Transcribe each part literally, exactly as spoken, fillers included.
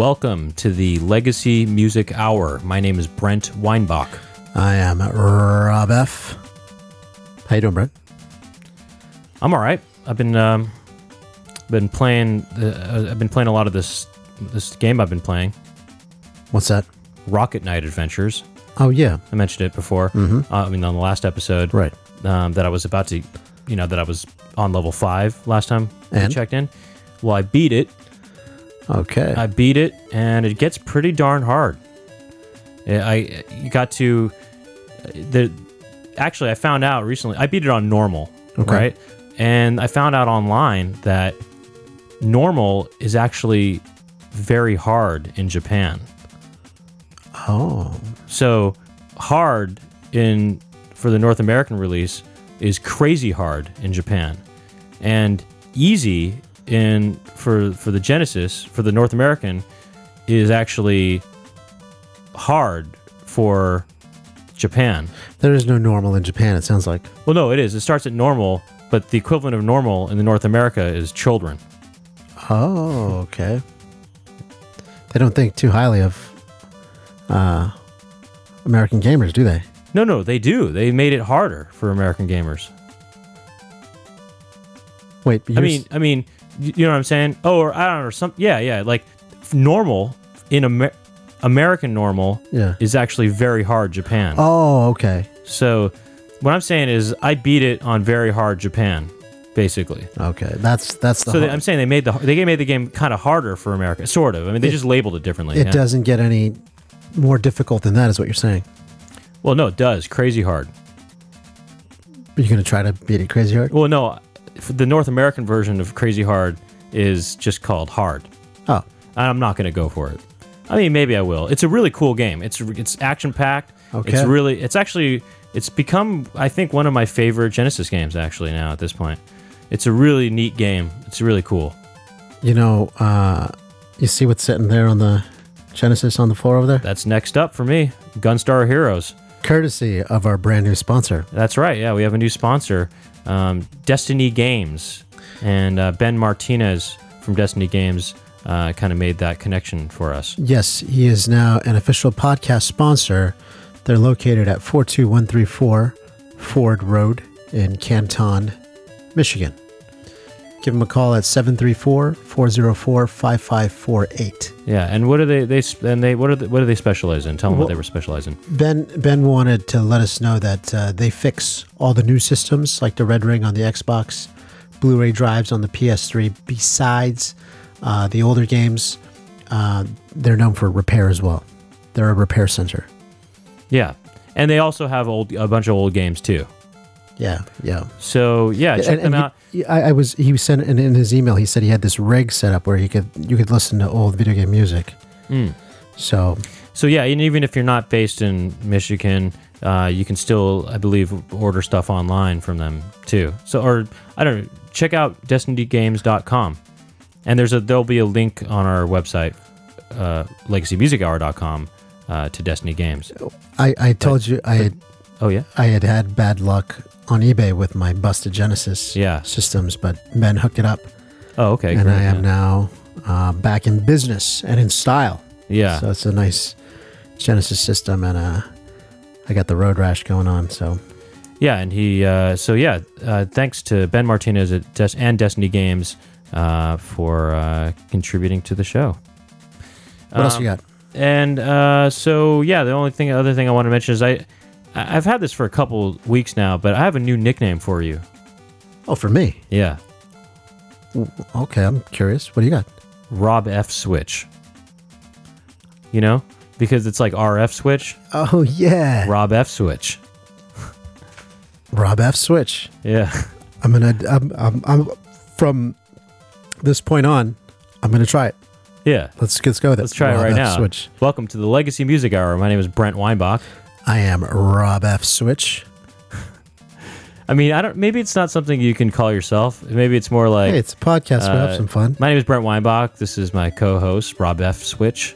welcome to the Legacy Music Hour. My name is Brent Weinbach. I am Rob F. How you doing, Brent? I'm all right. I've been um, been playing. Uh, I've been playing a lot of this this game. I've been playing What's that? Rocket Knight Adventures. Oh, yeah. I mentioned it before. Mm-hmm. Uh, I mean, on the last episode, Right. Um, that I was about to, you know, that I was on level five last time I And? checked in. Well, I beat it. Okay. I beat it, and it gets pretty darn hard. Yeah, I you got to the actually I found out recently. I beat it on normal, Okay. right? And I found out online that normal is actually very hard in Japan. oh. So hard in for the North American release is crazy hard in Japan, and easy in for for the Genesis for the North American is actually hard for Japan. There is no normal in Japan, it sounds like. Well, no, it is. It starts at normal, but the equivalent of normal in the North America is children. Oh, okay. They don't think too highly of uh, American gamers, do they? No, no, they do. They made it harder for American gamers. Wait, I mean, I mean, y- you know what I'm saying? Oh, or I don't know, or some, yeah, yeah, like normal in Amer- American normal yeah. is actually very hard Japan. Oh, okay. So what I'm saying is I beat it on very hard Japan, basically. Okay, that's that's the. So they, hard- I'm saying they made the they made the game kind of harder for America, sort of. I mean, they It- just labeled it differently. it yeah. doesn't get any more difficult than that, is what you're saying. Well, no, it does. Crazy hard. But you're gonna try to beat it crazy hard. Well, no, f- the North American version of Crazy Hard is just called Hard. Oh, I'm not going to go for it. I mean, maybe I will. It's a really cool game. It's it's action packed. Okay. It's really. It's actually. It's become, I think, one of my favorite Genesis games. Actually, now at this point, it's a really neat game. It's really cool. you know, uh, you see what's sitting there on the Genesis on the floor over there? That's next up for me. Gunstar Heroes. Courtesy of our brand new sponsor. That's right. Yeah, we have a new sponsor, um, Destiny Games, and uh, Ben Martinez from Destiny Games uh, kind of made that connection for us. Yes, he is now an official podcast sponsor. They're located at four two one three four Ford Road in Canton, Michigan. Give them a call at seven three four, four zero four, five five four eight. Yeah, and what do they they sp- and they what are they, what do they specialize in? Tell them Well- what they were specializing. Ben Ben wanted to let us know that uh, they fix all the new systems, like the Red Ring on the Xbox, Blu-ray drives on the P S three. Besides uh, the older games, uh, they're known for repair as well. They're a repair center. Yeah, and they also have old a bunch of old games too. Yeah, yeah. So yeah, check And- them and out. he- I, I was he sent in, in his email. He said he had this rig set up where he could you could listen to old video game music. Mm. So So yeah, and even if you're not based in Michigan, uh, you can still, I believe, order stuff online from them too. So or I don't know, check out destiny games dot com, and there's a there'll be a link on our website, uh, legacy music hour dot com, uh, to Destiny Games. I, I told you I had Oh yeah, I had had bad luck on eBay with my busted Genesis Yeah. systems, but Ben hooked it up, oh okay, and great, I am yeah. now uh, back in business and in style. Yeah. So it's a nice Genesis system, and uh, I got the road rash going on. So Yeah, and he, uh, so yeah, uh, thanks to Ben Martinez at Des- and Destiny Games uh, for uh, contributing to the show. what else Um, you got? And uh, so, yeah, the only thing, other thing I want to mention is I, I- I've had this for a couple weeks now, but I have a new nickname for you. Oh, for me. Yeah, Okay, I'm curious. What do you got? Rob F. Switch. You know, because it's like R F Switch, Oh yeah, Rob F. Switch. Rob F. Switch. Yeah. I'm gonna. I'm, I'm, I'm from this point on. I'm gonna try it. Yeah. Let's let's go with it. Let's try it Rob right F. now. Switch. Welcome to the Legacy Music Hour. My name is Brent Weinbach. I am Rob F. Switch. I mean, I don't. Maybe it's not something you can call yourself. Maybe it's more like. Hey, it's a podcast. we uh, have some fun. My name is Brent Weinbach. This is my co-host Rob F. Switch.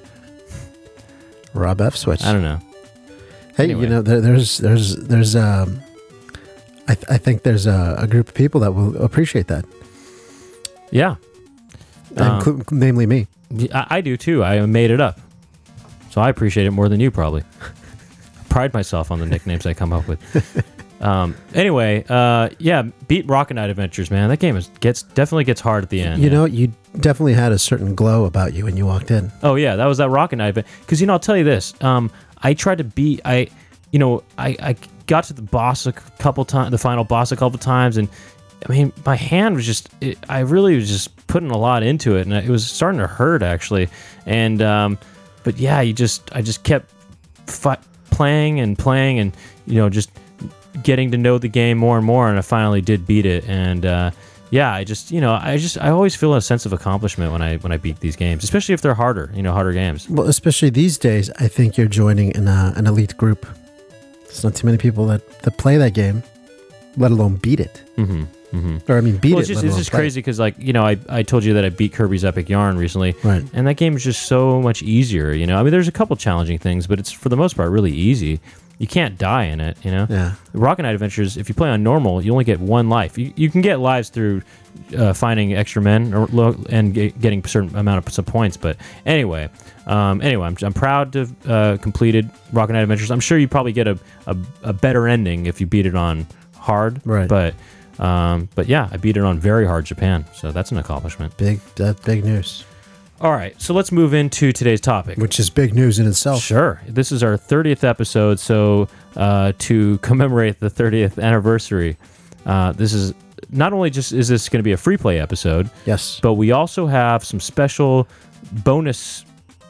Rob F. Switch. I don't know. Hey, Anyway. you know, there, there's there's there's um, I th- I think there's a, a group of people that will appreciate that, Yeah. Um, inclu- namely me. I, I do too. I made it up, so I appreciate it more than you probably. Pride myself on the nicknames I come up with. Um, anyway, uh, yeah, beat Rocket Knight Adventures, man. That game is gets definitely gets hard at the end. You yeah. know, you definitely had a certain glow about you when you walked in. Oh yeah, that was that Rocket Knight event. Because you know, I'll tell you this. Um, I tried to beat. I, you know, I, I got to the boss a couple times, the final boss a couple times, and I mean, my hand was just. It, I really was just putting a lot into it, and it was starting to hurt actually. And um, but yeah, you just. I just kept fi- playing and playing, and you know, just getting to know the game more and more, and I finally did beat it. And uh, yeah, I just, you know, I just, I always feel a sense of accomplishment when I when I beat these games, especially if they're harder, you know, harder games. Well, especially these days, I think you're joining in a, an elite group. There's not too many people that, that play that game, let alone beat it. Mm-hmm. Mm-hmm. Or I mean, beat well, it. It's just, let it's alone just play crazy because, like, you know, I, I told you that I beat Kirby's Epic Yarn recently, Right. and that game is just so much easier. You know, I mean, there's a couple challenging things, but it's for the most part really easy. You can't die in it, you know? Yeah. Rocket Knight Adventures, if you play on normal, you only get one life. You, you can get lives through uh, finding extra men or lo- and get, getting a certain amount of some points. But anyway, um, anyway, I'm, I'm proud to have uh, completed Rocket Knight Adventures. I'm sure you probably get a, a, a better ending if you beat it on hard. Right. But um, but yeah, I beat it on very hard Japan, so that's an accomplishment. Big, uh, big news. All right, so let's move into today's topic. Which is big news in itself. Sure. This is our thirtieth episode, so uh, to commemorate the thirtieth anniversary, uh, this is not only just is this going to be a free play episode, Yes. but we also have some special bonus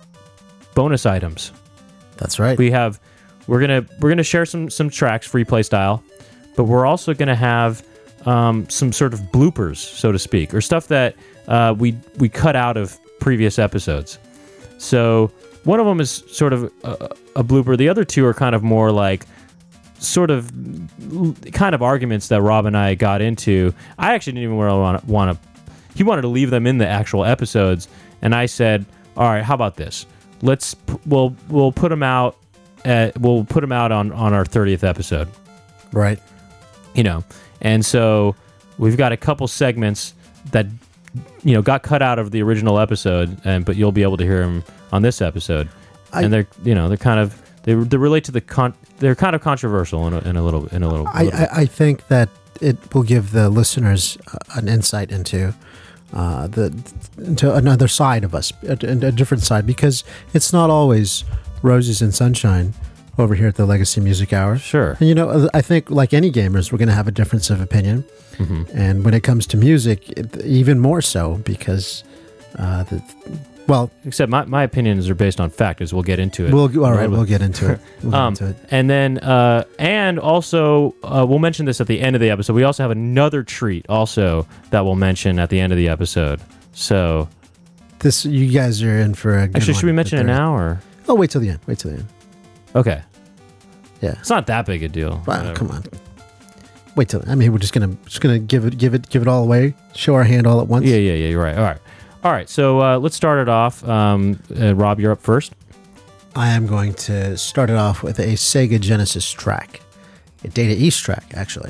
bonus items. That's right. We have we're gonna we're gonna share some some tracks free play style, but we're also gonna have um, some sort of bloopers, so to speak, or stuff that uh, we we cut out of previous episodes. So one of them is sort of a, a blooper. The other two are kind of more like sort of kind of arguments that Rob and I got into. I actually didn't even really want to, want to he wanted to leave them in the actual episodes, and I said, all right, how about this? Let's we'll we'll put them out at, we'll put them out on on our thirtieth episode. Right. You know. And so we've got a couple segments that you know got cut out of the original episode, and but you'll be able to hear them on this episode. I, and they're you know they're kind of they they relate to the con they're kind of controversial in a, in a little in a little. I, little I, I think that it will give the listeners uh, an insight into uh, the into another side of us, a, a different side, because it's not always roses and sunshine over here at the Legacy Music Hour. Sure. And you know, I think like any gamers, we're going to have a difference of opinion. Mm-hmm. And when it comes to music, it, even more so, because, uh, the, well, Except my, my opinions are based on fact, as we'll get into it. we'll all right, We'll- we'll get into it. We'll get Um, into it. and then, uh, and also, uh, we'll mention this at the end of the episode. We also have another treat, also that we'll mention at the end of the episode. So, This you guys are in for a good actually, one should we mention it with their- now or? Oh, wait till the end. Wait till the end. Okay, Yeah. it's not that big a deal. Wow, Whatever. come on. Wait till I mean we're just gonna just gonna give it give it give it all away. Show our hand all at once. Yeah, yeah, yeah. You're right. All right, all right. So uh, let's start it off. Um, uh, Rob, you're up first. I am going to start it off with a Sega Genesis track, a Data East track actually,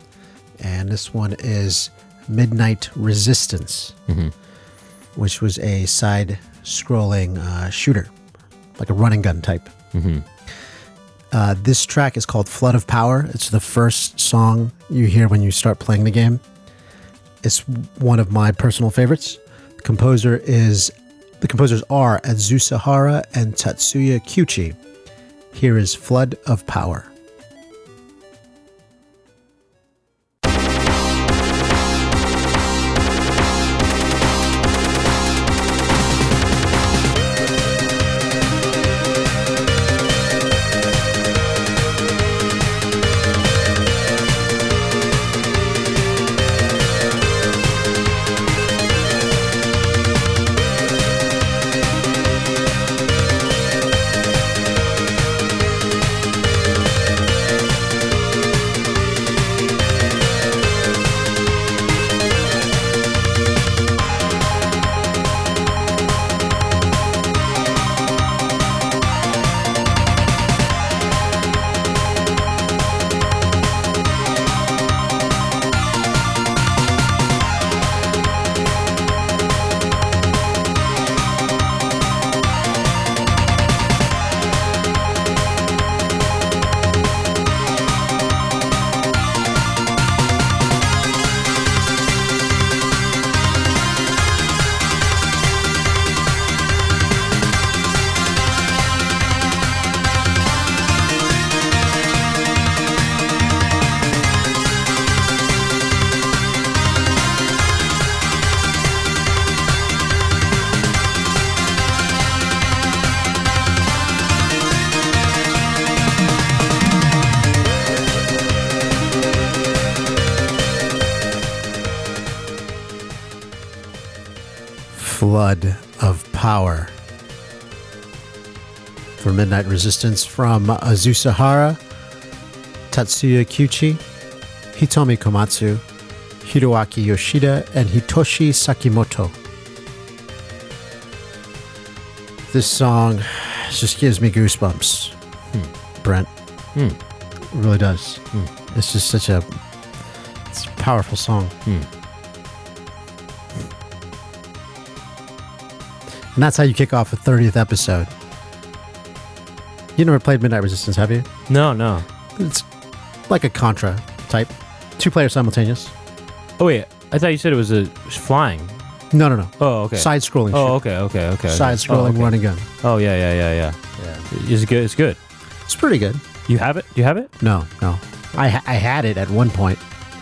and this one is Midnight Resistance, Mm-hmm. which was a side-scrolling uh, shooter, like a running gun type. Mm-hmm. Uh, this track is called Flood of Power. It's the first song you hear when you start playing the game. It's one of my personal favorites. The composer is the composers are Azusa and Tatsuya Kyuchi. Here is Flood of Power. Flood of Power for Midnight Resistance from Azusahara, Tatsuya Kyuchi, Hitomi Komatsu, Hiroaki Yoshida, and Hitoshi Sakimoto. This song just gives me goosebumps, hmm. Brent. Hmm. It really does. Hmm. It's just such a, it's a powerful song. Hmm. And that's how you kick off a thirtieth episode. You never played Midnight Resistance, have you? No, no. It's like a Contra type. Two players simultaneous. Oh, wait. I thought you said it was a it was flying. No, no, no. Oh, okay. Side-scrolling shooter. Oh, okay, okay, okay. Side-scrolling oh, okay. run and gun. Oh, yeah, yeah, yeah, yeah. Yeah. Is it good? It's good. It's pretty good. You have it? Do you have it? No, no. I ha- I had it at one point.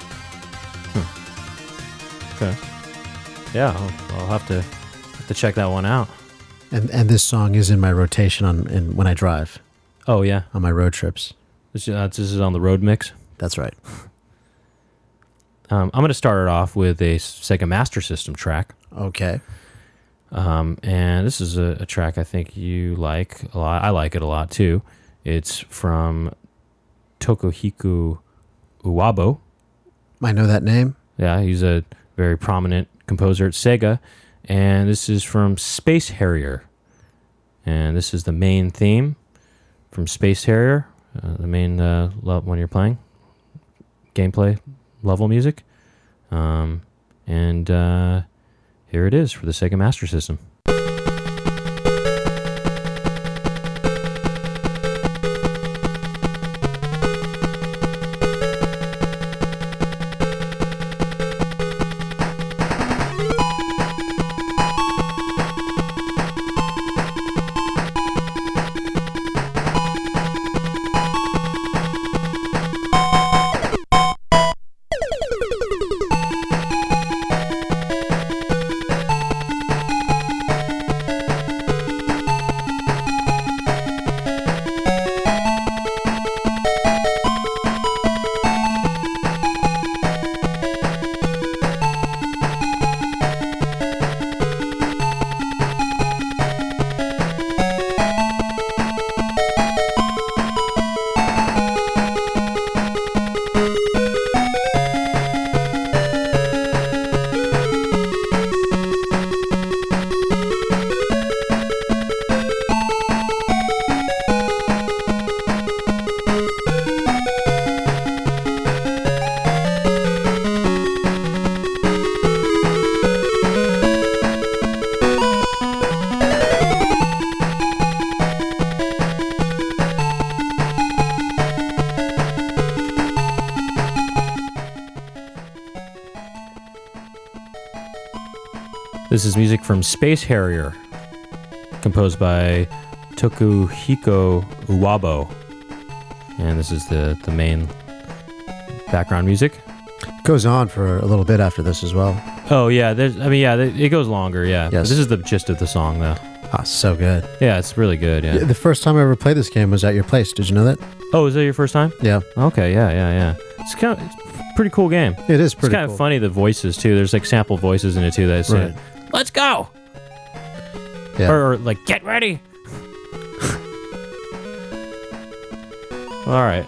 Hmm. Okay. Yeah, I'll, I'll have to have to check that one out. And and this song is in my rotation on in, when I drive. Oh, yeah. On my road trips. This, uh, this is on the road mix? That's right. Um, I'm going to start it off with a Sega Master System track. Okay. Um, and this is a, a track I think you like a lot. I like it a lot, too. It's from Tokuhiko Uwabo. I know that name. Yeah, he's a very prominent composer at Sega. And this is from Space Harrier. And this is the main theme from Space Harrier. Uh, the main uh, lo- when you're playing. Gameplay level music. Um, and uh, here it is for the Sega Master System. This is music from Space Harrier, composed by Tokuhiko Uwabo. And this is the, the main background music. Goes on for a little bit after this as well. Oh, yeah. There's, I mean, yeah, it goes longer, yeah. Yes. But this is the gist of the song, though. Ah, so good. Yeah, it's really good, yeah. The first time I ever played this game was at your place. Did you know that? Oh, is that your first time? Yeah. Okay, yeah, yeah, yeah. It's kind of it's a pretty cool game. It is pretty It's kind cool. of funny, the voices, too. There's, like, sample voices in it, too, that say, Right. let's go! Yeah. Or, or, like, get ready! All right.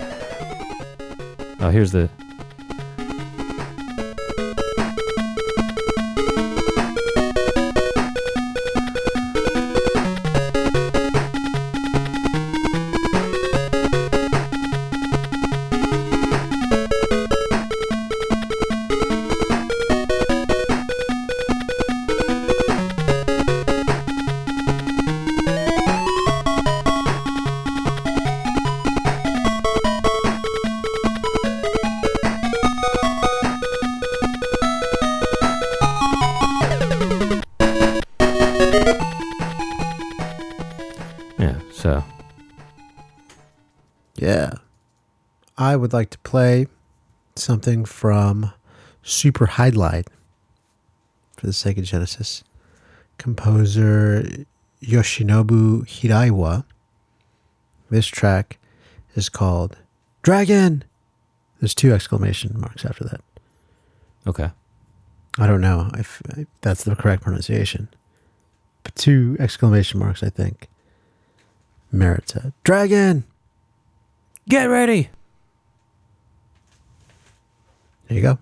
Oh, here's the... Yeah, so... Yeah. I would like to play something from Super Highlight for the Sega Genesis. Composer Yoshinobu Hiraiwa. This track is called Dragon. There's two exclamation marks after that. Okay. I don't know if, if that's the correct pronunciation. But two exclamation marks, I think, merits a dragon. Get ready. There you go.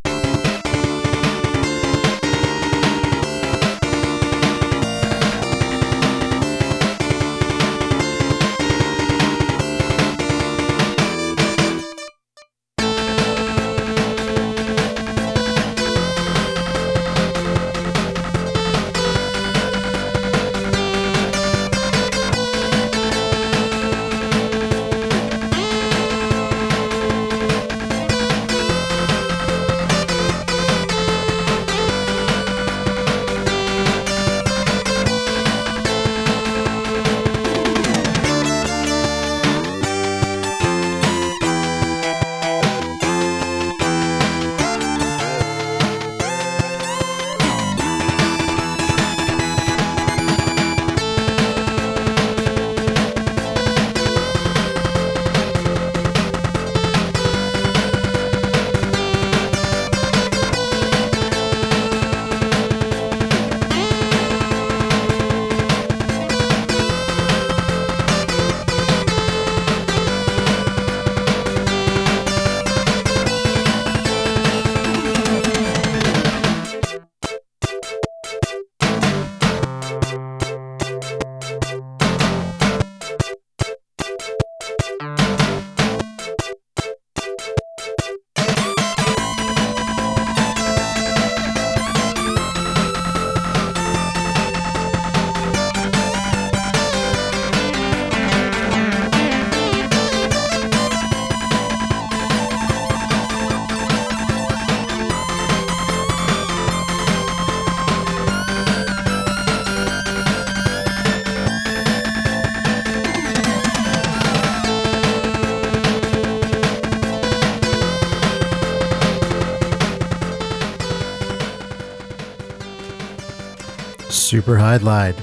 Super Hide Lied.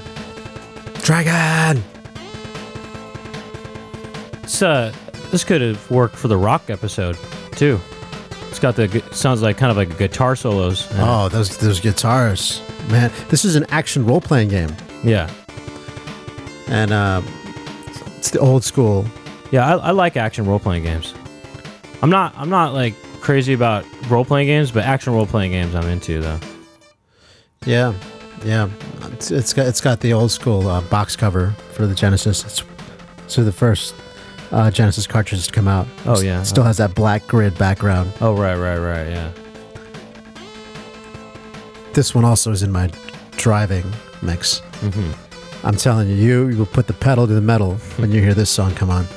Dragon! This, uh, this could have worked for the rock episode, too. It's got the, gu- sounds like kind of like guitar solos. in it. Oh, those those guitars. Man, this is an action role-playing game. Yeah. And uh, it's the old school. Yeah, I, I like action role-playing games. I'm not, I'm not like crazy about role-playing games, but action role-playing games I'm into, though. Yeah, yeah. It's, it's got it's got the old school uh, box cover for the Genesis. It's so the first uh, Genesis cartridges to come out. Oh, S- yeah. Still has that black grid background. Oh, right, right, right, yeah. This one also is in my driving mix. Mm-hmm. I'm telling you, you you will put the pedal to the metal when you hear this song come on.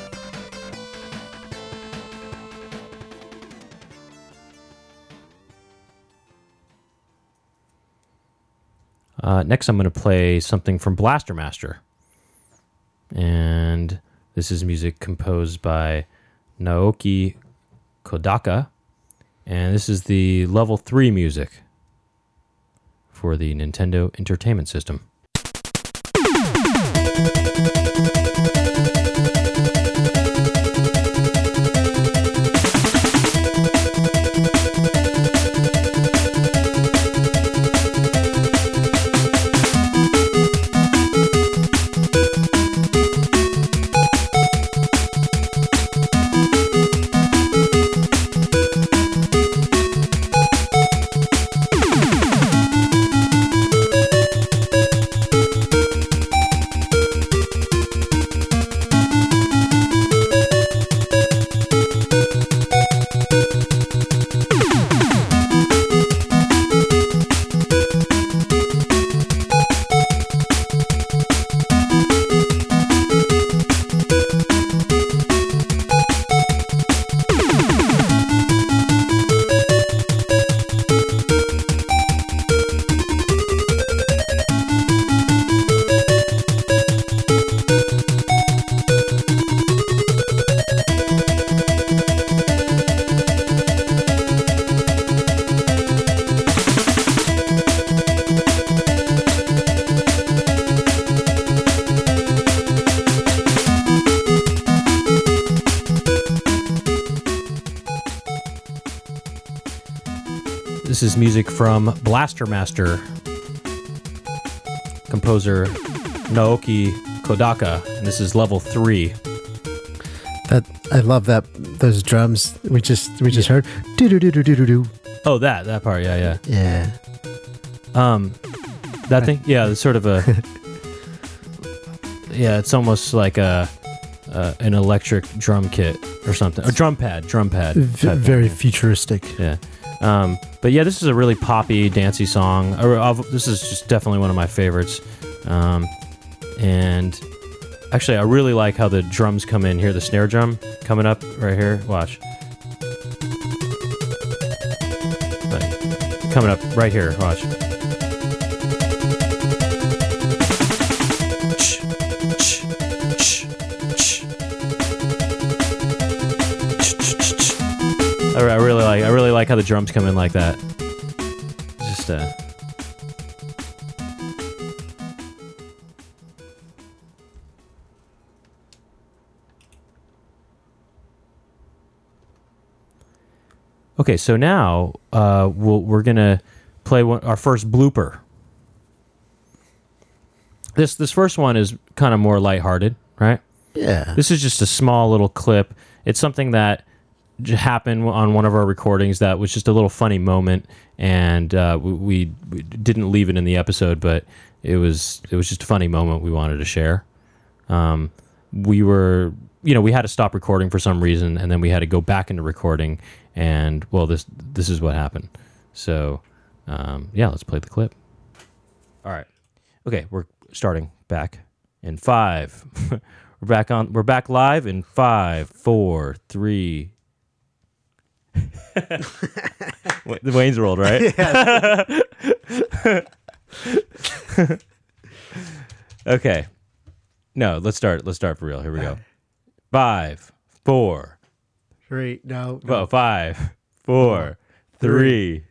Uh, next, I'm going to play something from Blaster Master. And this is music composed by Naoki Kodaka. And this is the level three music for the Nintendo Entertainment System. this is music from Blaster Master, composer Naoki Kodaka, and this is level three. That I love that those drums we just we just Yeah. heard. Do do do do do do do. Oh, that that part, yeah, yeah. Yeah. Um, that thing, yeah, it's sort of a, yeah, it's almost like a, uh, an electric drum kit or something, a drum pad, drum pad. V- type very thing. futuristic. Yeah. Um, but yeah, this is a really poppy, dancey song. Or, uh, This is just definitely one of my favorites. Um, and actually, I really like how the drums come in here. The snare drum coming up right here. Watch. But coming up right here. Watch. I I really like. I really like how the drums come in like that. Just uh. Okay, so now uh, we'll, we're gonna play one, our first blooper. This this first one is kind of more lighthearted, right? Yeah. This is just a small little clip. It's something that j- happened on one of our recordings that was just a little funny moment, and uh, we, we, we didn't leave it in the episode, but it was it was just a funny moment we wanted to share. Um, we were, you know, we had to stop recording for some reason, and then we had to go back into recording, and well, this this is what happened. So, um, yeah, let's play the clip. All right, okay, we're starting back in five. We're back on. We're back live in five, four, three. Wa- The Wayne's World, right? Okay. No, let's start. Let's start for real. Here we go. Five, four. Three. No. Oh, five, four, three.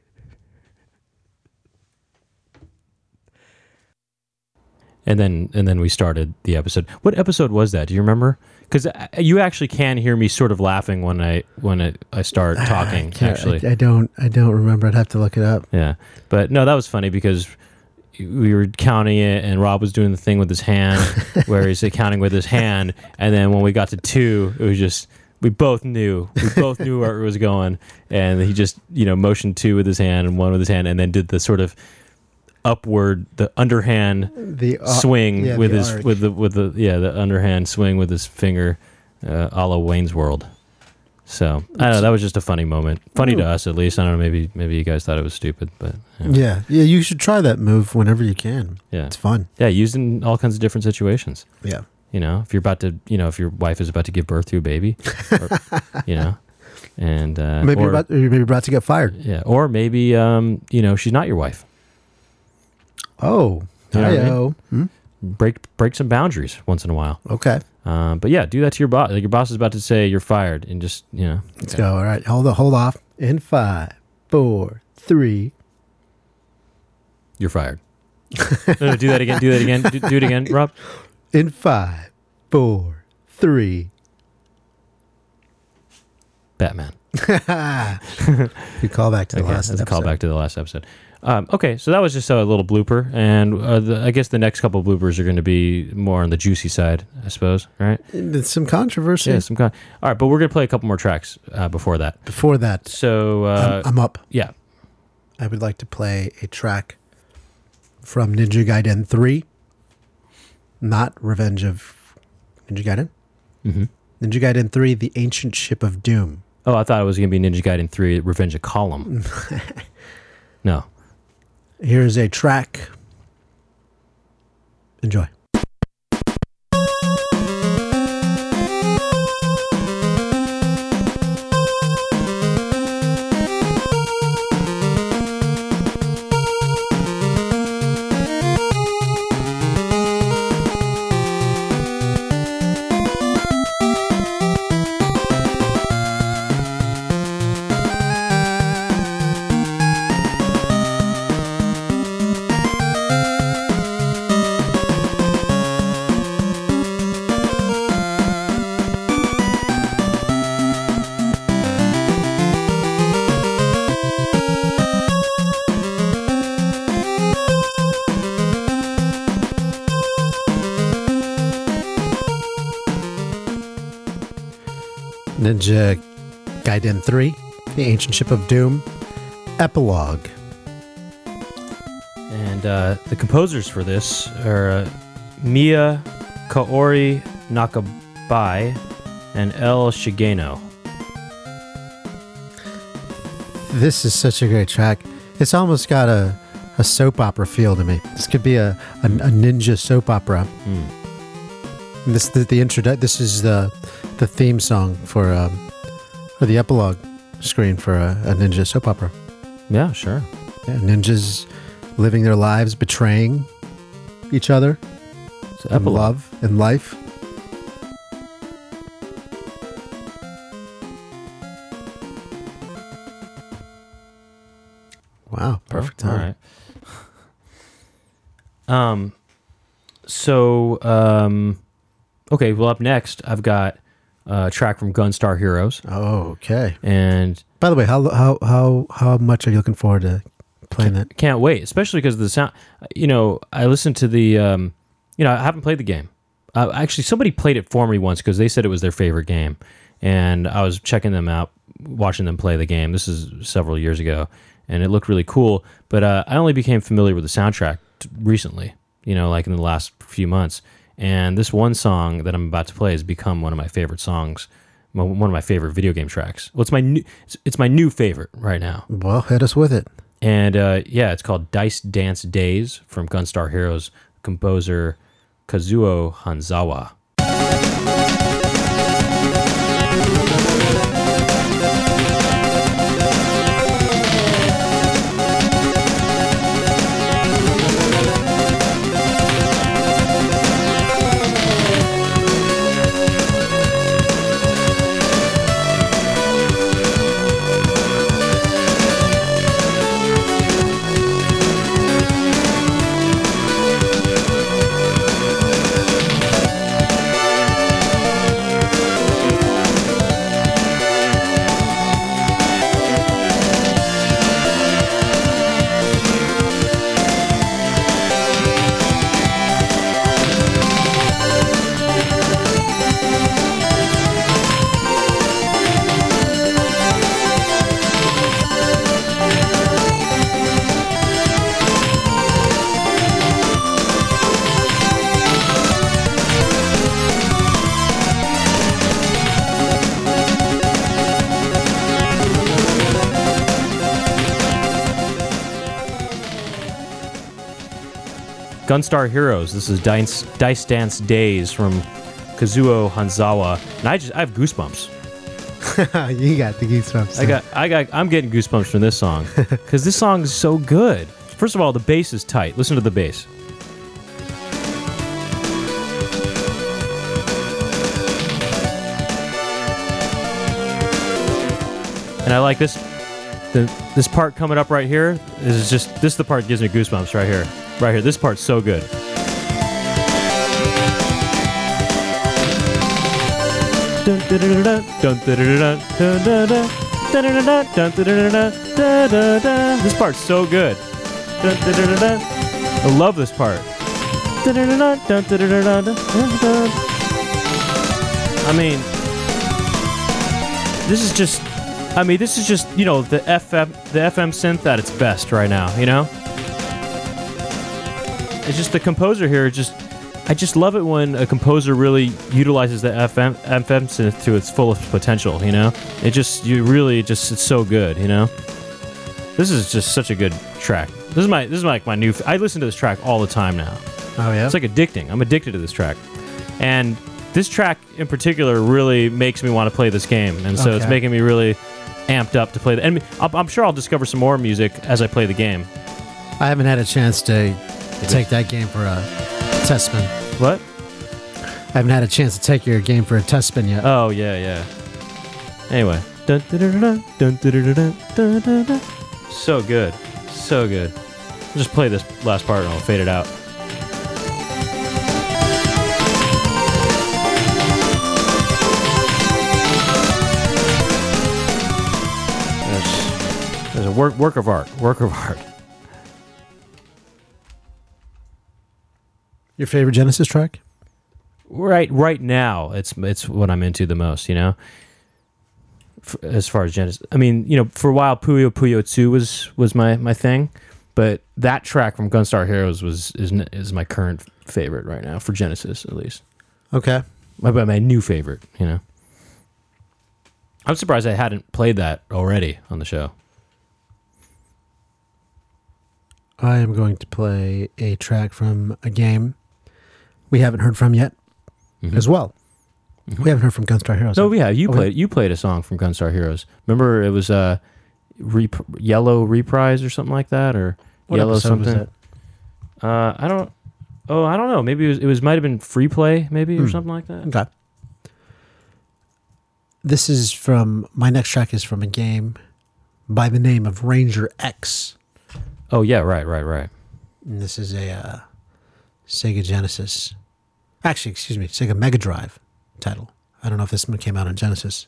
And then and then we started the episode. What episode was that? Do you remember? Because you actually can hear me sort of laughing when I when I, I start talking. I can't- actually, I, I don't. I don't remember. I'd have to look it up. yeah. But no, that was funny because we were counting it, and Rob was doing the thing with his hand, where he's counting with his hand, and then when we got to two, it was just we both knew we both knew where it was going, and he just you know motioned two with his hand and one with his hand, and then did the sort of upward the underhand The uh, swing yeah, with the his arc. with the with the yeah the underhand swing with his finger, uh, a la Wayne's World. So I don't know. That was just a funny moment, funny to Ooh. us at least. I don't know. Maybe maybe you guys thought it was stupid, but yeah, Yeah. Yeah. You should try that move whenever you can. yeah, It's fun. yeah used in all kinds of different situations. Yeah. You know, if you're about to, you know, if your wife is about to give birth to a baby, or, you know, and uh, Maybe or, you're about, or you're maybe about to get fired. yeah, or maybe um, you know, she's not your wife. Oh. You know what I mean? Hi-yo. Hmm? Break break some boundaries once in a while. Okay. Um, but yeah, do that to your boss. Like your boss is about to say you're fired, and just you know, Let's go. All right. Hold on. Hold off. In five, four, three. you're fired. No, no, do that again. Do that again. Do, do it again, Rob. In five, four, three. Batman. Good call back to the Okay, last that's a episode. callback to the last episode. Um, okay, so that was just a little blooper, and uh, the, I guess the next couple of bloopers are going to be more on the juicy side, I suppose, right? There's some controversy. Yeah, some kind. All right, but we're going to play a couple more tracks uh, before that. Before that, So, uh, I'm, I'm up. yeah, I would like to play a track from Ninja Gaiden three, not Revenge of Ninja Gaiden. hmm Ninja Gaiden three, The Ancient Ship of Doom. Oh, I thought it was going to be Ninja Gaiden three: Revenge of Column. No. Here's a track. Enjoy. Ninja Gaiden three, The Ancient Ship of Doom, Epilogue. And uh, the composers for this are uh, Miya Kaori Nakabai and El Shigeno. This is such a great track. It's almost got a, a soap opera feel to me. This could be a, a, a ninja soap opera. Mm. This the, the introdu- This is the the theme song for um, for the epilogue screen for a, a ninja soap opera. Yeah, sure. Yeah, ninjas living their lives, betraying each other, It's in love and life. Wow, perfect Oh, all time. right. Um, so um, okay. Well, up next, I've got a track from Gunstar Heroes, Oh, okay. and By the way, how how how how much are you looking forward to playing that? can't wait, especially because of the sound. You know, I listened to the. Um, you know, I haven't played the game. Uh, actually, somebody played it for me once because they said it was their favorite game, and I was checking them out, watching them play the game. This is several years ago, and it looked really cool. But uh, I only became familiar with the soundtrack t- recently. You know, like in the last few months. And this one song that I'm about to play has become one of my favorite songs, mo- one of my favorite video game tracks. Well, it's my new, it's, it's my new favorite right now. Well, hit us with it. And uh, yeah, it's called Dice Dance Days from Gunstar Heroes, composer Kazuo Hanzawa. Gunstar Heroes. This is Dice, Dice Dance Days from Kazuo Hanzawa, and I just I have goosebumps. You got the goosebumps. I got I got I'm getting goosebumps from this song because this song is so good. First of all, the bass is tight. Listen to the bass. And I like this. The, this part coming up right here is just this is the part that gives me goosebumps right here. Right here. This part's so good. This part's so good. I love this part. I mean, this is just I mean, this is just, you know, the F M the F M synth at its best right now, you know? It's just the composer here just I just love it when a composer really utilizes the F M F M synth to its fullest potential, you know? It just you really just it's so good, you know? This is just such a good track. This is my this is like my new I listen to this track all the time now. Oh yeah. It's like addicting. I'm addicted to this track. And this track in particular really makes me want to play this game. And so it's Okay. making me really amped up to play the, and I'm, I'm sure I'll discover some more music as I play the game. I haven't had a chance to take that game for a test spin. What? I haven't had a chance to take your game for a test spin yet. Oh yeah, yeah. Anyway, dun, dun, dun, dun, dun, dun, dun, dun, dun, dun, dun. So good, so good. I'll just play this last part and I'll fade it out. There's, there's a work work of art, work of art. Your favorite Genesis track? Right, right now, it's it's what I'm into the most. You know, f- as far as Genesis. I mean, you know, for a while, Puyo Puyo two was was my my thing, but that track from Gunstar Heroes was is n- is my current favorite right now for Genesis, at least. Okay. My my new favorite. You know, I'm surprised I hadn't played that already on the show. I am going to play a track from a game we haven't heard from yet, Mhm. as well. Mhm. We haven't heard from Gunstar Heroes. No, yeah, you Oh, played you played a song from Gunstar Heroes. Remember, it was uh, rep- Yellow Reprise or something like that, or What Yellow episode was something. Uh, I don't. Oh, I don't know. Maybe it was. It was might have been Free Play, maybe or Hmm. something like that. Okay. This is from, my next track is from a game by the name of Ranger X. Oh yeah, right, right, right. And this is a uh, Sega Genesis. Actually, excuse me, Sega Mega Drive title. I don't know if this one came out on Genesis.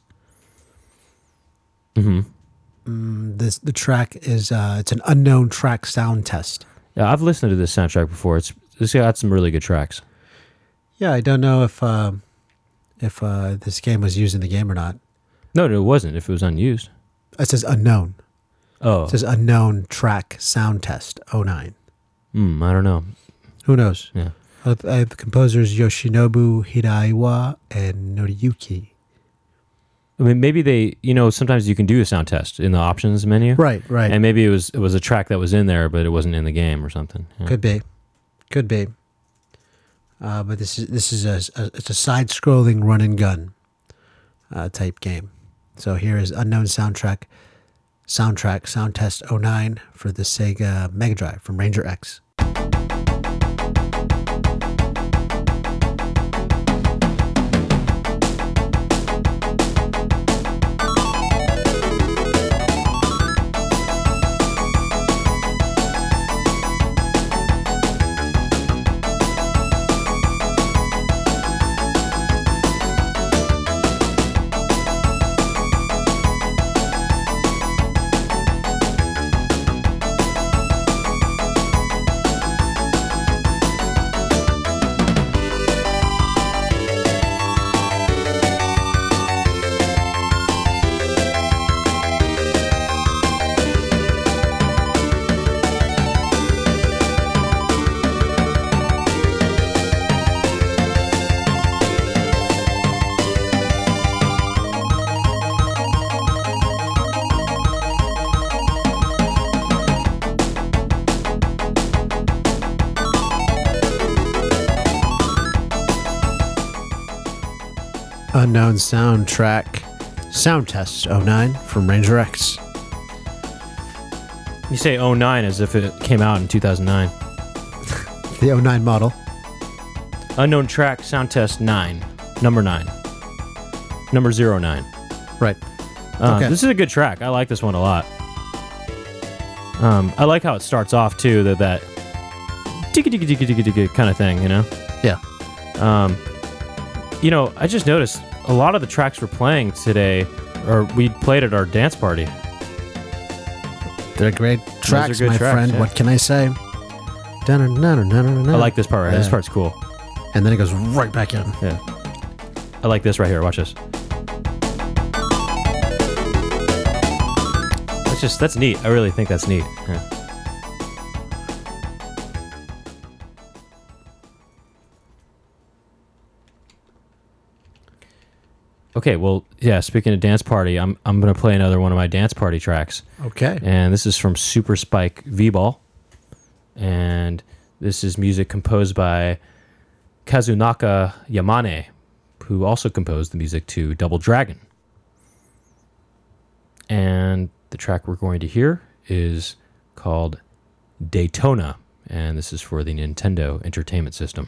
hmm Mm, this the track is uh, it's an unknown track sound test. Yeah, I've listened to this soundtrack before. It's it's got some really good tracks. Yeah, I don't know if uh, if uh, this game was used in the game or not. No, no, it wasn't. If it was unused. It says unknown. Oh, It says unknown track sound test oh nine. mm, I don't know. Who knows? Yeah. Uh, I have the composers Yoshinobu Hiraiwa and Noriyuki. I mean, maybe they. You know, sometimes you can do a sound test in the options menu. Right, right. And maybe it was it was a track that was in there, but it wasn't in the game or something. Yeah. Could be, could be. Uh, but this is this is a, a it's a side-scrolling run and gun uh, type game. So here is unknown soundtrack, soundtrack sound test oh nine for the Sega Mega Drive from Ranger X. Unknown soundtrack sound test oh nine from Ranger X. You say oh nine as if it came out in two thousand nine. The oh nine model. Unknown track sound test nine, number nine, number zero nine. Right. Uh, Okay. This is a good track. I like this one a lot. Um, I like how it starts off too. That that tiki tiki tiki tiki tiki kind of thing, you know. Yeah. Um, you know, I just noticed a lot of the tracks we're playing today, or we played at our dance party. They're great tracks, good my tracks, friend. yeah. What can I say? I I like this part right here. This Yeah. part's cool. And then it goes right back in. Yeah. I like this right here. Watch this. That's just, that's neat. I really think that's neat. Yeah. Okay, well, yeah, speaking of dance party, I'm I'm going to play another one of my dance party tracks. Okay. And this is from Super Spike V-Ball. And this is music composed by Kazunaka Yamane, who also composed the music to Double Dragon. And the track we're going to hear is called Daytona, and this is for the Nintendo Entertainment System.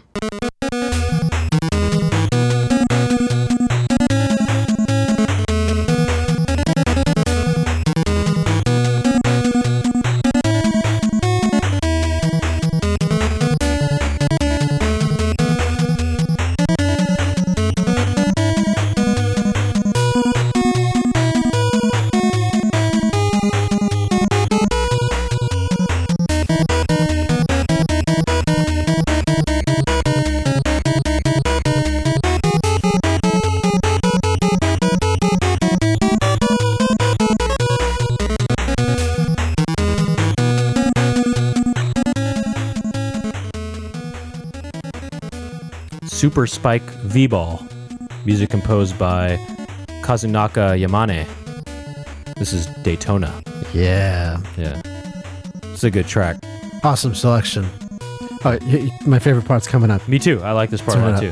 Super Spike V-Ball. Music composed by Kazunaka Yamane. This is Daytona. Yeah. Yeah. It's a good track. Awesome selection. All right, y- y- my favorite part's coming up. Me too. I like this part a lot too.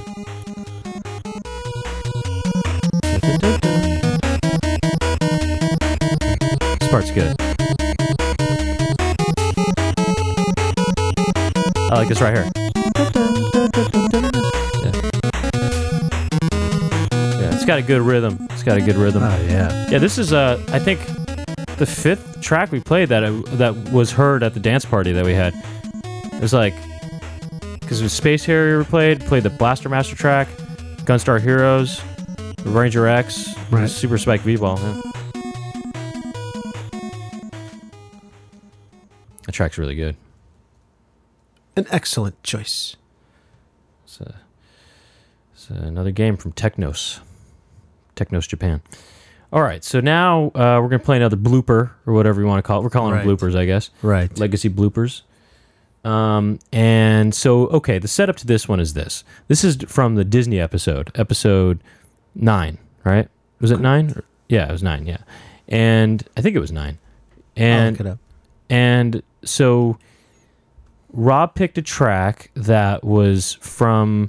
This part's good. I like this right here. Yeah. Yeah, it's got a good rhythm. It's got a good rhythm. Oh, yeah. Yeah, this is uh, I think the fifth track we played that uh, that was heard at the dance party that we had. It was like, because it was Space Harrier we played, played the Blaster Master track, Gunstar Heroes, Ranger X, Right. Super Spike V-Ball. Yeah. That track's really good. An excellent choice. It's, a, it's another game from Technos. Technos Japan. All right, so now uh, we're going to play another blooper, or whatever you want to call it. We're calling Right. them bloopers, I guess. Right. Legacy bloopers. Um, and so, okay, the setup to this one is this. This is from the Disney episode, episode nine, right? Was it nine? Or- yeah, it was nine, yeah. And I think it was nine. I'll And look it up. and so Rob picked a track that was from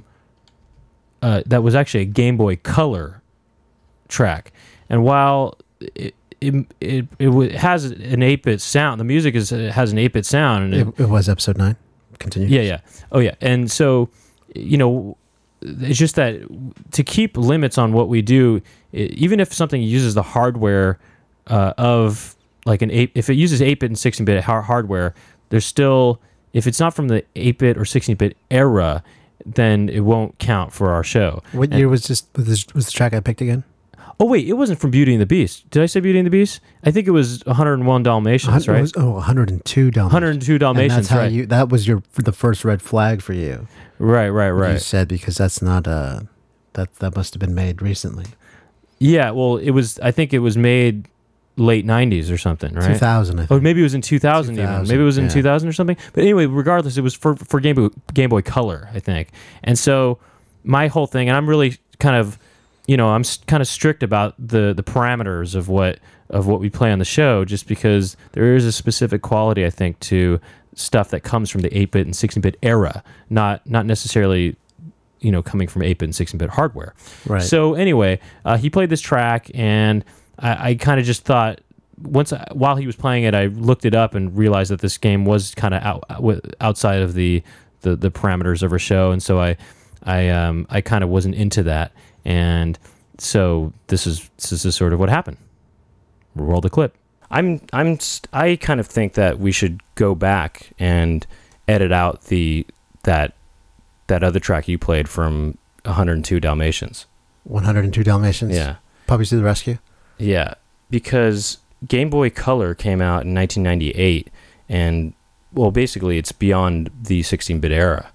uh, that was actually a Game Boy Color track. And while it it it, it w- has an eight-bit sound, the music is it has an eight-bit sound, and it, It, it was episode nine. Continue. yeah, yeah. Oh, yeah. And so, you know, it's just that to keep limits on what we do, i even if something uses the hardware uh, of like an eight, if it uses eight-bit and sixteen-bit har- hardware, there's still, if it's not from the eight-bit or sixteen-bit era, then it won't count for our show. What And- year was this? Was, this, was the track I picked again? Oh, wait, it wasn't from Beauty and the Beast. Did I say Beauty and the Beast? I think it was one oh one Dalmatians, It right? was- oh, one hundred two Dalmatians. one oh two And Dalmatians, that's how right. you. That was your the first red flag for you. right, right, You right. said because that's not uh that that must have been made recently. Yeah, well, it was, I think it was made late nineties or something, right? Two thousand. I think. Oh, maybe it was in two thousand, even. two thousand, Maybe it was in yeah. two thousand or something. But anyway, regardless, it was for, for Game Boy, Game Boy Color, I think. And so my whole thing, and I'm really kind of, you know, I'm s- kind of strict about the the parameters of what of what we play on the show, just because there is a specific quality, I think, to stuff that comes from the eight-bit and sixteen-bit era, not not necessarily, you know, coming from eight-bit and sixteen-bit hardware. Right. So anyway, uh, he played this track, and I, I kind of just thought, once I, while he was playing it, I looked it up and realized that this game was kind of out, out- outside of the, the the parameters of our show, and so I I um I kind of wasn't into that, and so this is this is sort of what happened. Roll the clip. I'm I'm st- I kind of think that we should go back and edit out the that that other track you played from one oh two Dalmatians. one hundred two Dalmatians. Yeah. Puppies to the rescue. Yeah, because Game Boy Color came out in nineteen ninety-eight, and, well, basically it's beyond the sixteen-bit era.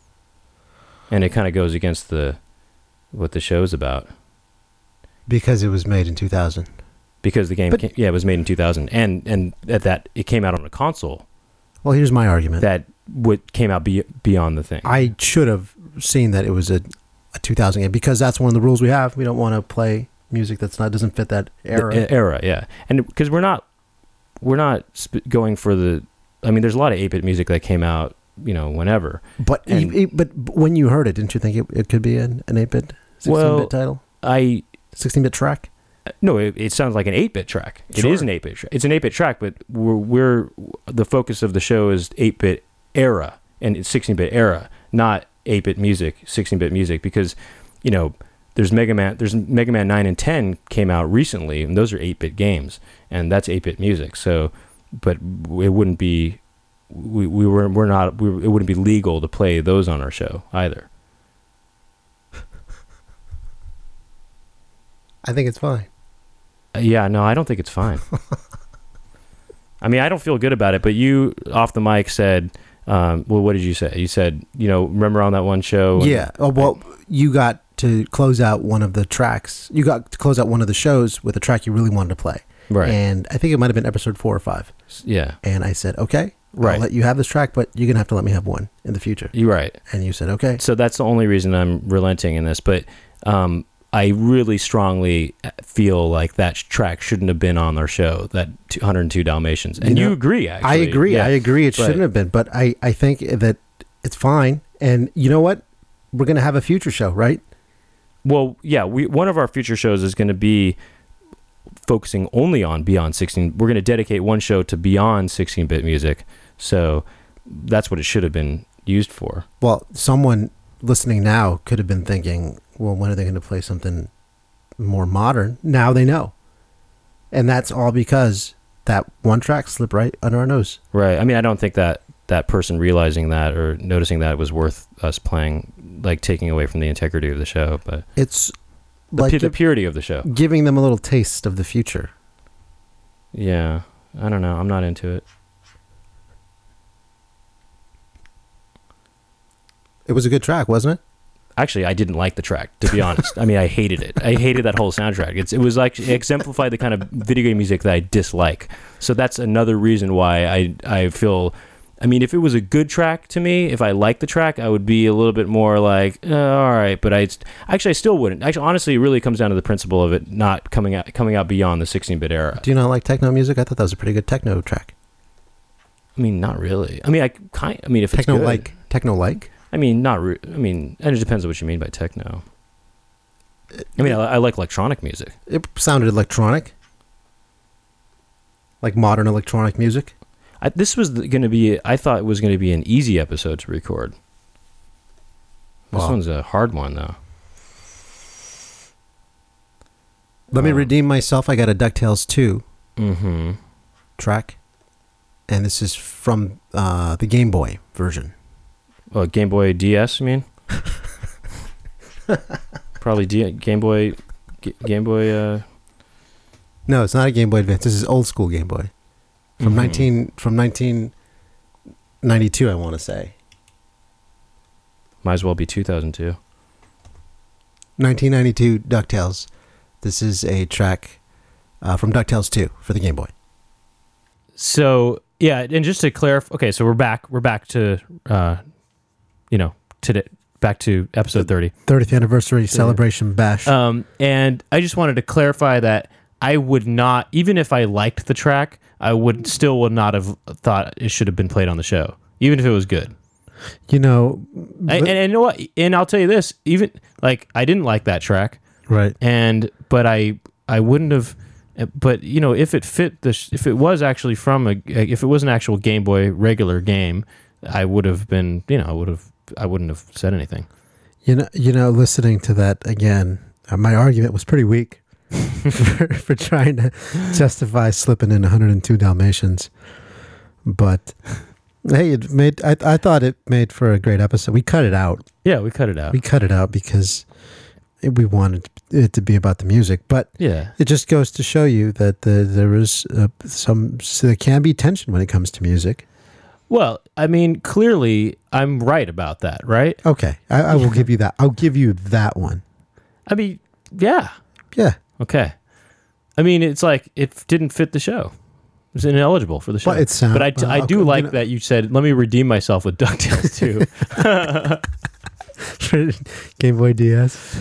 And it kind of goes against the what the show's about. Because it was made in two thousand. Because the game, But- came, yeah, it was made in two thousand, and and at that, it came out on a console Well, here's my argument. that would came out be, beyond the thing. I should have seen that it was a, a two thousand game because that's one of the rules we have. We don't want to play music that's not doesn't fit that era. The e- era, yeah. And because we're not, we're not sp- going for the, I mean, there's a lot of eight-bit music that came out, you know, whenever. but and- e- e- but when you heard it, didn't you think it, it could be an, an eight-bit, sixteen-bit Well, title, I, sixteen-bit track? no, it, it sounds like an eight-bit track. It Sure. is an eight-bit track. It's an eight-bit track, but we're, we're, the focus of the show is eight-bit era and it's sixteen-bit era, not eight-bit music, sixteen-bit music, because, you know, there's Mega Man, there's Mega Man nine and ten came out recently, and those are eight-bit games, and that's eight-bit music. So, but it wouldn't be, we, we were, we're not, we, it wouldn't be legal to play those on our show either. I think it's fine. Uh, Yeah, no, I don't think it's fine. I mean, I don't feel good about it, but you off the mic said, um, well, what did you say? You said, you know, remember on that one show? and- Yeah. Oh, well, you got to close out one of the tracks. You got to close out one of the shows with a track you really wanted to play. Right. And I think it might have been episode four or five. yeah. And I said, okay, Right. I'll let you have this track, but you're gonna have to let me have one in the future. You're right. And you said okay. So that's the only reason I'm relenting in this. But um, I really strongly feel like that track shouldn't have been on our show, that two hundred two Dalmatians. And you, you know, agree, agree, actually. I agree. Yeah. I agree. It but, shouldn't have been, but I, I think that it's fine. And you know what? We're going to have a future show, right? Well, yeah. We one of our future shows is going to be focusing only on Beyond sixteen. We're going to dedicate one show to Beyond sixteen-bit music. So that's what it should have been used for. Well, someone listening now could have been thinking, well, when are they going to play something more modern? Now they know. And that's all because that one track slipped right under our nose. Right. I mean, I don't think that that person realizing that or noticing that it was worth us playing, like taking away from the integrity of the show, but it's the, like pu- the gi- purity of the show. giving them a little taste of the future. Yeah. I don't know. I'm not into it. It was a good track, wasn't it? Actually, I didn't like the track, to be honest. I mean, I hated it. I hated that whole soundtrack. It's, it was like, it exemplified the kind of video game music that I dislike. So that's another reason why I, I feel, I mean, if it was a good track to me, if I liked the track, I would be a little bit more like, uh, all right, but I, actually, I still wouldn't. Actually, honestly, it really comes down to the principle of it not coming out, coming out beyond the sixteen-bit era. Do you not like techno music? I thought that was a pretty good techno track. I mean, not really. I mean, I kind, I mean, if it's Techno good, like, techno like. I mean, not. Re- I mean, and it depends on what you mean by techno. I mean, I, I like electronic music. It sounded electronic, like modern electronic music. I, this was going to be. I thought it was going to be an easy episode to record. This Well, one's a hard one, though. Let me Um, redeem myself. I got a DuckTales two Mm-hmm. track, and this is from uh, the Game Boy version. Oh, Game Boy D S, you mean? Probably D- Game Boy. G- Game Boy. Uh, No, it's not a Game Boy Advance. This is old school Game Boy from mhm. nineteen from nineteen ninety two. I want to say Might as well be two thousand two. nineteen ninety two DuckTales. This is a track uh, from DuckTales two for the Game Boy. So yeah, and just to clarify, okay, so we're back. We're back to, uh, you know, today. Back to episode thirty. thirtieth anniversary celebration bash. Um, and I just wanted to clarify that I would not, even if I liked the track, I would still would not have thought it should have been played on the show, even if it was good. you know, I, and, and you know what? And I'll tell you this: even like I didn't like that track, right? and but I I wouldn't have. But you know, if it fit the, sh- if it was actually from a, if it was an actual Game Boy regular game, I would have been, you know, I would have, I wouldn't have said anything. You know, you know, listening to that again, uh, my argument was pretty weak for, for trying to justify slipping in one hundred two Dalmatians. But hey, it made. I I thought it made for a great episode. We cut it out. Yeah, we cut it out. We cut it out because it, we wanted it to be about the music. But yeah, it just goes to show you that the, there is uh, some. So there can be tension when it comes to music. well, I mean, clearly I'm right about that, right? Okay, I, I will give you that. I'll give you that one. I mean, yeah, Yeah. okay. I mean, it's like it didn't fit the show. It was ineligible for the show. But it sound- But I, well, I do okay, like you know- that you said, let me redeem myself with DuckTales too. Game Boy D S.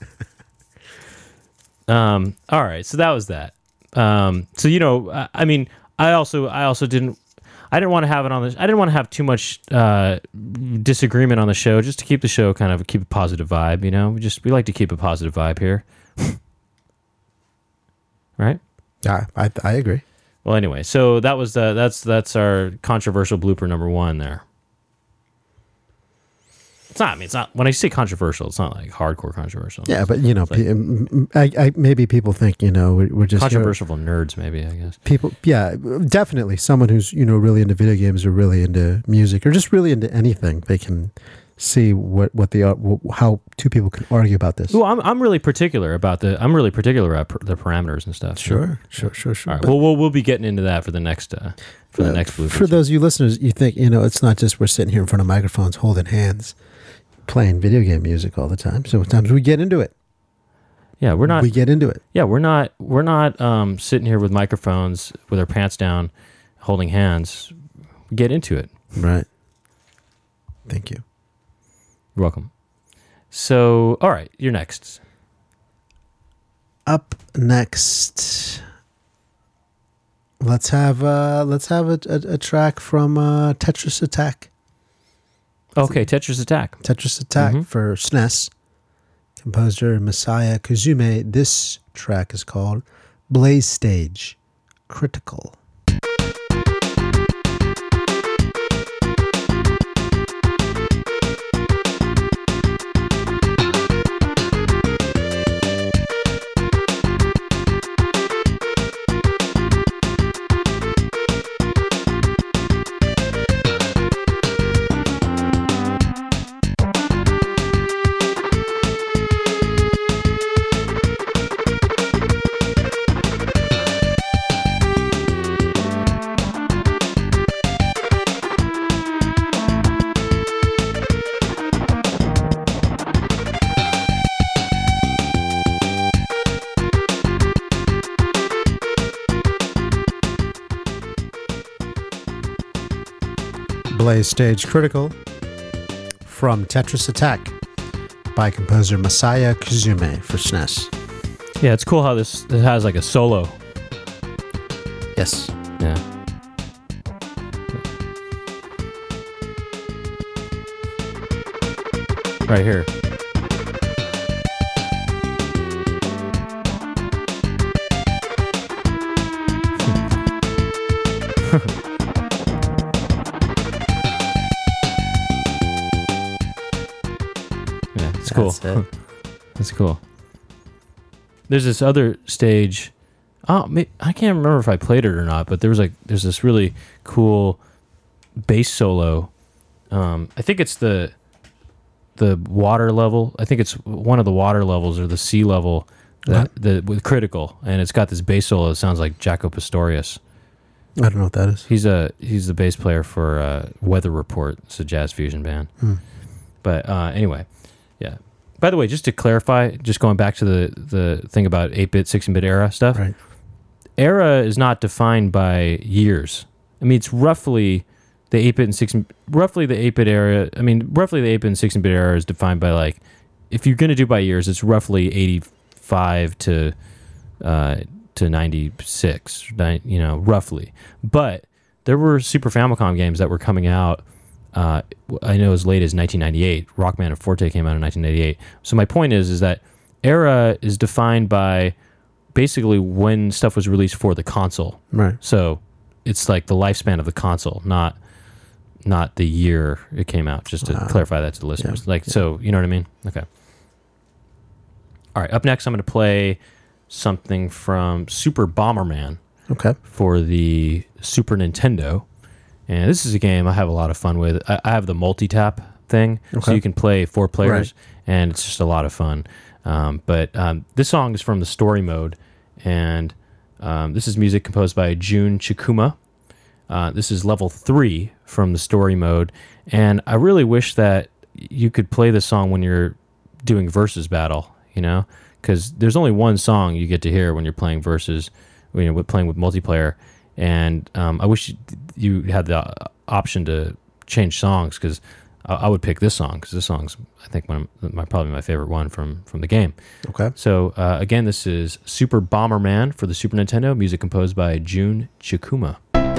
Um, all right, so that was that. Um, so you know, I, I mean, I also, I also didn't, I didn't want to have it on this. I didn't want to have too much uh, disagreement on the show, just to keep the show kind of keep a positive vibe. You know, we just we like to keep a positive vibe here, right? Yeah, I I agree. Well, anyway, so that was the that's that's our controversial blooper number one there. It's not. I mean, it's not. When I say controversial, it's not like hardcore controversial. Yeah, but you know, like- pe- m- I, I, maybe people think you know we're, we're just here- Controversial for nerds, maybe, I guess. people. Yeah, definitely. Someone who's you know really into video games or really into music or just really into anything, they can see what what the uh, wh- how two people can argue about this. Well, I'm I'm really particular about the I'm really particular about per, the parameters and stuff. Sure, sure, sure, sure. All right. But- Well, we'll we'll be getting into that for the next uh, for the Uh, next blooper. For those of you listeners, you think, you know, it's not just we're sitting here in front of microphones holding hands, playing video game music all the time. So sometimes we get into it. Yeah, we're not. We get into it. yeah, we're not. We're not um, sitting here with microphones with our pants down, holding hands. get into it. Right. Thank you. You're welcome. So, all right, you're next. Up next, let's have uh, let's have a, a, a track from uh, Tetris Attack. Okay, Tetris Attack. Tetris Attack Mm-hmm. for S N E S. Composer Masaya Kuzume. This track is called Blaze Stage Critical. Blaze Stage Critical from Tetris Attack by composer Masaya Kuzume for S N E S. Yeah, it's cool how this, this has like a solo. Yes. Yeah. Right here. Yeah, it's cool. That's it. That's cool. There's this other stage. Oh, may- I can't remember if I played it or not, but there was like there's this really cool bass solo. Um, I think it's the the water level. I think it's one of the water levels or the sea level that the with critical, and it's got this bass solo that sounds like Jaco Pastorius. I don't know what that is. He's a he's the bass player for uh, Weather Report. It's a jazz fusion band. Hmm. But uh, anyway, yeah. By the way, just to clarify, just going back to the the thing about eight-bit, sixteen-bit era stuff. Right. Era is not defined by years. I mean, it's roughly the eight-bit and sixteen, roughly the eight-bit era. I mean, roughly the eight-bit and sixteen-bit era is defined by like, if you're going to do by years, it's roughly eighty-five to uh, to ninety-six, you know, roughly. But there were Super Famicom games that were coming out. Uh, I know as late as nineteen ninety-eight. Rockman and Forte came out in nineteen ninety-eight. So my point is, is that era is defined by basically when stuff was released for the console. Right. So it's like the lifespan of the console, not not the year it came out. Just to Wow. clarify that to the listeners. Yeah. Like, so you know what I mean? Okay. All right. Up next, I'm going to play something from Super Bomberman Okay. for the Super Nintendo. And this is a game I have a lot of fun with. I, I have the multi-tap thing, so Okay. you can play four players, Right. and it's just a lot of fun. Um, but um, this song is from the story mode, and um, this is music composed by Jun Chikuma. Uh, this is level three from the story mode, and I really wish that you could play this song when you're doing versus battle, you know, because there's only one song you get to hear when you're playing versus, you know, with playing with multiplayer. And um, I wish you, you had the option to change songs, because I, I would pick this song, because this song's, I think, one of my, probably my favorite one from, from the game. Okay. So uh, again, this is Super Bomberman for the Super Nintendo, music composed by Jun Chikuma.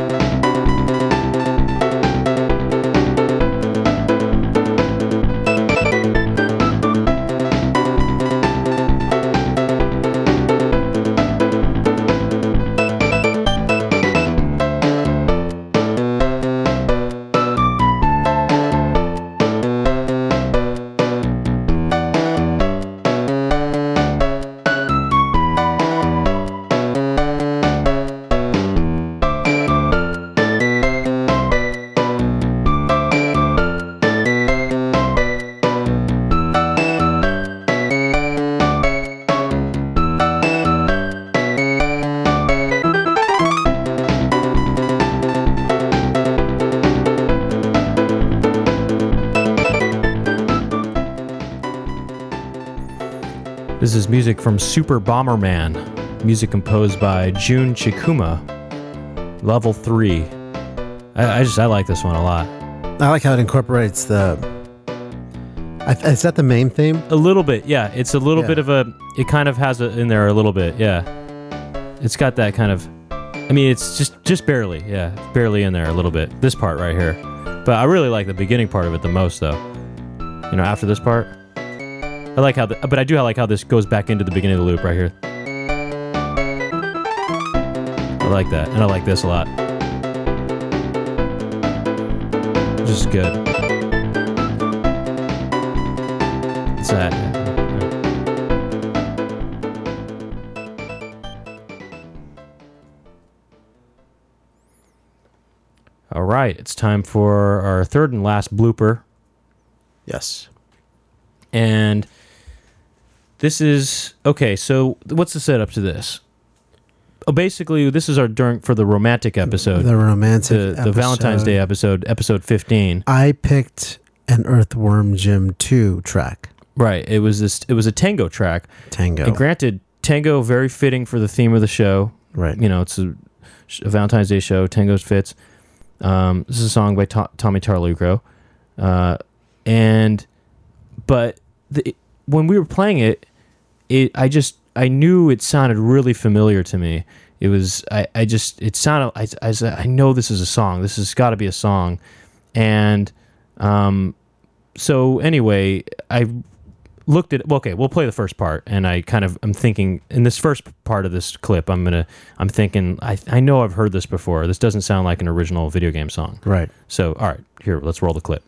This is music from Super Bomberman, music composed by Jun Chikuma, level three. I, I just I like this one a lot. I like how it incorporates the. I, is that the main theme? A little bit, yeah. It's a little Yeah. bit of a. It kind of has it in there a little bit, yeah. It's got that kind of. I mean, it's just just barely, yeah, barely in there a little bit. This part right here, but I really like the beginning part of it the most, though. You know, after this part, I like how. The, but I do like how this goes back into the beginning of the loop right here. I like that, and I like this a lot. This is good. It's that. All right, it's time for our third and last blooper. Yes. And this is okay. So, what's the setup to this? Oh, basically, this is our during for the romantic episode, The romantic the, the episode. Valentine's Day episode, episode fifteen. I picked an Earthworm Jim two track. Right. It was this. It was a tango track. Tango. And granted, tango very fitting for the theme of the show. Right. You know, it's a, a Valentine's Day show. Tangos fits. Um, this is a song by To- Tommy Tarlucro, uh, and but the, when we were playing it, it I just I knew it sounded really familiar to me. It was I, I just it sounded I I, said, I know this is a song. This has got to be a song, and um, so anyway, I looked at well, okay, we'll play the first part, and I kind of I'm thinking in this first part of this clip, I'm gonna I'm thinking I I know I've heard this before. This doesn't sound like an original video game song. Right. So all right, here let's roll the clip.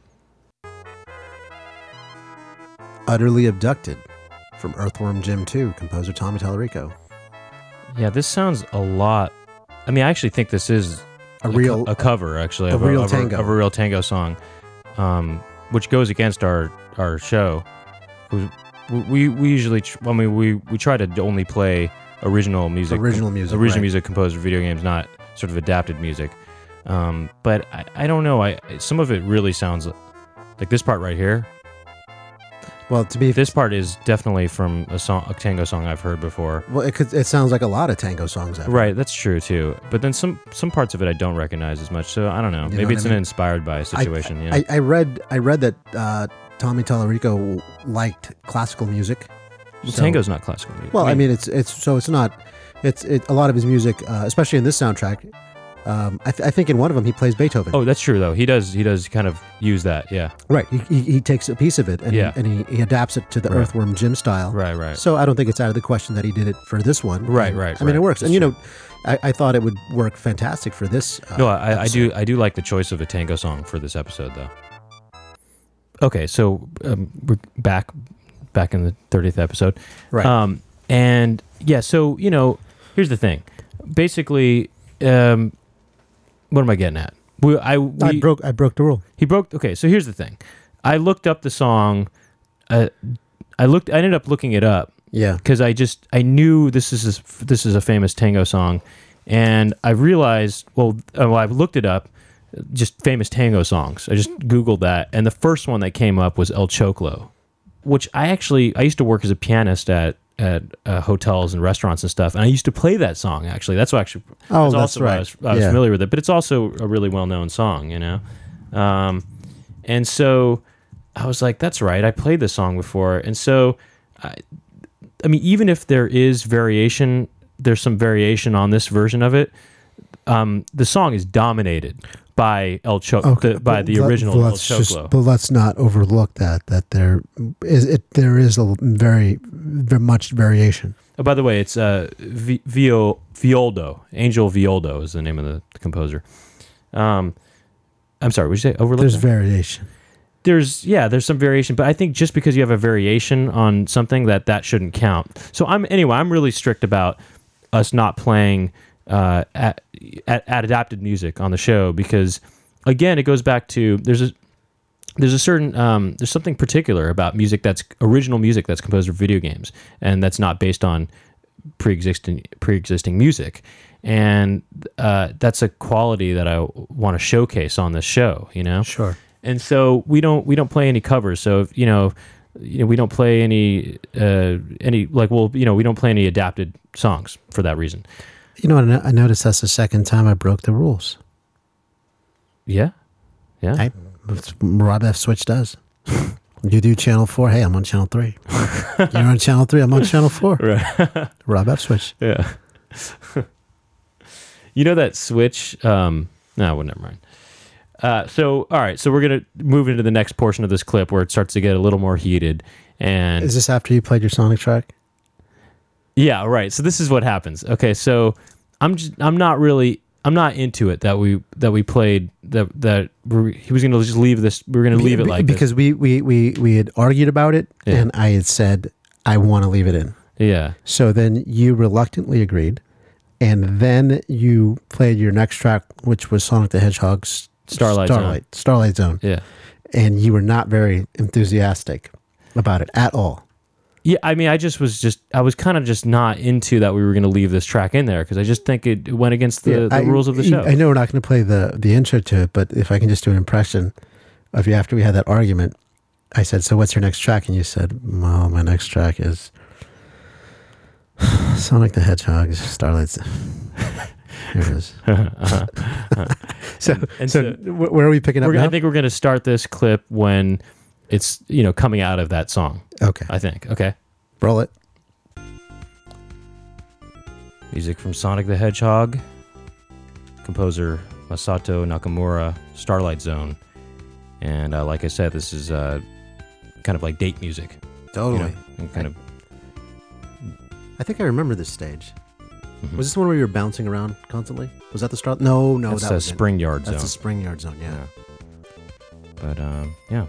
Utterly Abducted from Earthworm Jim two, composer Tommy Tallarico. Yeah, this sounds a lot. I mean, I actually think this is A a, real co- a cover actually a of, real a, of, tango. a, of a real tango song, um, which goes against our our show. We we, we usually tr- I mean we, we try to only play original music, Original music, original right. music composed for video games, not sort of adapted music. Um, but I, I don't know. I some of it really sounds like this part right here. Well, to be This part is definitely from a song, a tango song I've heard before. well, it could, it sounds like a lot of tango songs. I've heard. Right, that's true too. But then some some parts of it I don't recognize as much. So I don't know. You know Maybe what it's I an mean? inspired by situation. yeah. I, I read I read that uh, Tommy Tallarico liked classical music. Well, So- tango's not classical music. Well, I mean, it's it's so it's not it's it, a lot of his music, uh, especially in this soundtrack. Um, I, th- I think in one of them he plays Beethoven. oh, that's true though. He does. He does kind of use that. Yeah. Right. He, he, he takes a piece of it and, Yeah. and he, he adapts it to the Right. Earthworm Jim style. Right. Right. So I don't think it's out of the question that he did it for this one. Right, And, right, I mean, it right. works. That's and you true. know, I, I thought it would work fantastic for this. Uh, no, I, I episode. do. I do like the choice of a tango song for this episode though. Okay, so um, we're back, back in the thirtieth episode. Right. Um, and yeah, so you know, here's the thing. Basically, um, what am I getting at? We, I, we, I broke I broke the rule. He broke. Okay, so here's the thing. I looked up the song. Uh, I looked. I ended up looking it up Yeah. because I just I knew this is a, this is a famous tango song, and I realized. Well, uh, well, I looked it up. Just famous tango songs. I just Googled that, and the first one that came up was El Choclo, which I actually I used to work as a pianist at at uh, hotels and restaurants and stuff, and I used to play that song. Actually, that's what actually. Oh, that's that's also why I right. was, I was Yeah. familiar with it, but it's also a really well known song, you know. Um, and so I was like, "That's right, I played this song before." And so, I, I mean, even if there is variation, there's some variation on this version of it. Um, the song is dominated by El Choclo, the, by but the let- original but El let's just- Choclo. but let's not overlook that that there is it there is a very very much variation. Oh, by the way, it's uh, Vi- Vio Violdo. Angel Violdo is the name of the composer. Um, I'm sorry, would you say overlook? There's that? variation. There's yeah, there's some variation, but I think just because you have a variation on something, that that shouldn't count. So I'm anyway, I'm really strict about us not playing uh, at, at, at adapted music on the show because again, it goes back to there's a there's a certain um, there's something particular about music that's original music that's composed for video games and that's not based on pre-existing pre-existing music, and uh, that's a quality that I want to showcase on this show. You know, Sure. and so we don't we don't play any covers. So if, you know, you know we don't play any uh, any like well you know we don't play any adapted songs for that reason. You know what? I no- I noticed that's the second time I broke the rules. Yeah, yeah. I, that's what Rob F. Switch does. You do channel four. Hey, I'm on channel three. You're on channel three. I'm on channel four. Right. Rob F. Switch. Yeah. You know that switch? Um, no, well, never mind. Uh, so, all right. So we're gonna move into the next portion of this clip where it starts to get a little more heated. And Is this after you played your Sonic track? yeah, right. So this is what happens. Okay, so I'm just I'm not really I'm not into it that we that we played that that we, he was gonna just leave this. We were gonna leave it like because this. we, we we we had argued about it, Yeah. and I had said I want to leave it in. Yeah. So then you reluctantly agreed, and then you played your next track, which was Sonic the Hedgehog's Starlight Starlight Starlight Zone, Yeah. and you were not very enthusiastic about it at all. Yeah, I mean, I just was just, I was kind of just not into that we were going to leave this track in there because I just think it went against the, Yeah, the I- rules of the show. I know we're not going to play the the intro to it, but if I can just do an impression of you after we had that argument, I said, "So what's your next track?" And you said, "Well, my next track is Sonic the Hedgehog, Starlight." Zone." Here it is. uh-huh. So, And so, so wh- where are we picking up We're, now? I think we're going to start this clip when it's, you know, coming out of that song, Okay, I think. Okay. roll it. Music from Sonic the Hedgehog, composer Masato Nakamura, Starlight Zone. And uh, like I said, this is uh, kind of like date music. Totally. You know, and kind of. I think I remember this stage. Mhm. Was this the one where you were bouncing around constantly? Was that the start? No, no, That's that a was it. Spring Yard That's Zone. the Spring Yard Zone. Yeah. Yeah. But um, yeah.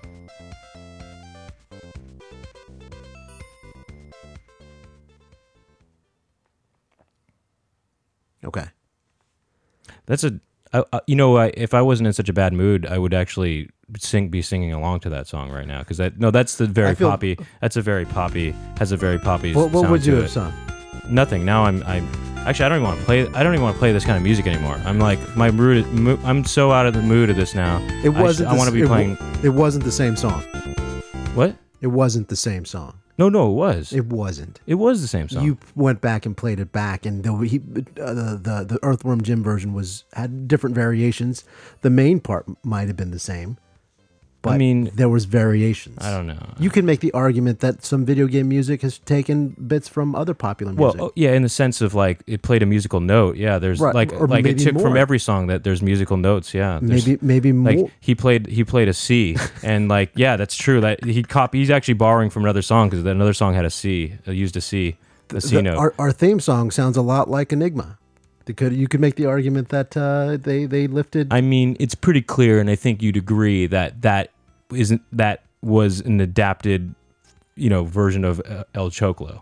Okay. That's a, I, I, you know, I, if I wasn't in such a bad mood, I would actually sing, be singing along to that song right now. Because that, no, that's the very I feel- poppy. That's a very poppy. Has a very poppy. What, what sound would you to have it. sung? Nothing. Now I'm, I'm actually I don't even want to play. I don't even want to play this kind of music anymore. I'm like my mood. mo- I'm so out of the mood of this now. It I wasn't. I, want to be it, playing. It wasn't the same song. What? It wasn't the same song. No, no, it was. It, It wasn't. was the same song. You went back and played it back, and the he, uh, the, the the Earthworm Jim version was had different variations. The main part might have been the same, but I mean, there was variations. I don't know. You can make the argument that some video game music has taken bits from other popular Well, music. oh, yeah, in the sense of like it played a musical note. Yeah, there's Right, like or like it maybe took from more. every song that there's musical notes. Yeah, there's- maybe maybe like more. he played he played a C, and like yeah, that's true. That he copy he's actually borrowing from another song because another song had a C, uh, used a C, a C The- note. our, our theme song sounds a lot like Enigma. They could, you could make the argument that uh, they they lifted. I mean, it's pretty clear, and I think you'd agree that that isn't that was an adapted, you know, version of uh, El Choclo.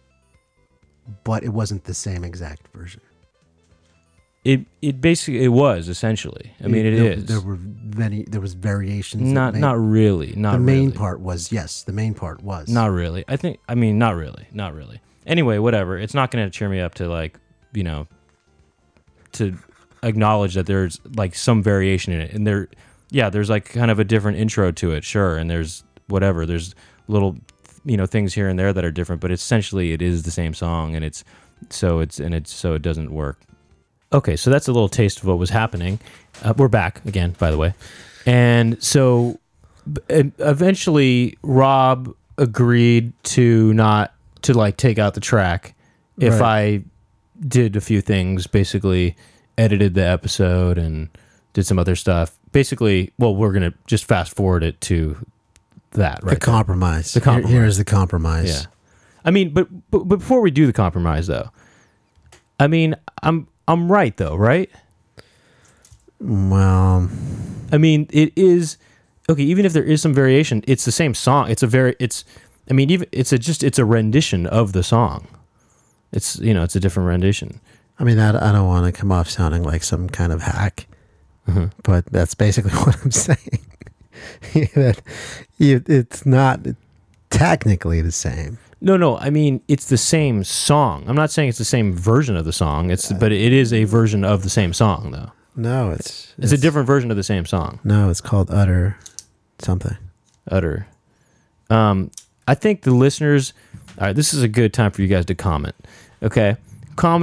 but it wasn't the same exact version. It it basically it was essentially. I mean, it there, is There were many. There was variations. that not made- not really not the main really. part was yes. The main part was Not really. I think. I mean, not really. Not really. Anyway, whatever. It's not going to cheer me up to like, you know, to acknowledge that there's like some variation in it, and there, yeah, there's like kind of a different intro to it, sure, and there's whatever. There's little, you know, things here and there that are different, but essentially it is the same song, and it's so it's and it's so it doesn't work. Okay, so that's a little taste of what was happening. Uh, we're back again, by the way, and so b- and eventually Rob agreed to not to like take out the track if Right. I did a few things, basically edited the episode and did some other stuff. Basically, well, we're gonna just fast forward it to that, the right? there. compromise. The Here- compromise. here is the compromise. Yeah. I mean, but, but but before we do the compromise, though, I mean, I'm I'm right though, right? Well, I mean, it is okay. Even if there is some variation, it's the same song. It's a very it's. I mean, even it's a just it's a rendition of the song. It's you know it's a different rendition. I mean, I, I don't want to come off sounding like some kind of hack, Mhm. but that's basically what I'm saying. that you, it's not technically the same. No, no. I mean, it's the same song. I'm not saying it's the same version of the song. It's but it is a version of the same song, though. No, it's It's, a different version of the same song. No, it's called utter something. Utter. Um, I think the listeners. All right, this is a good time for you guys to comment. Okay, comment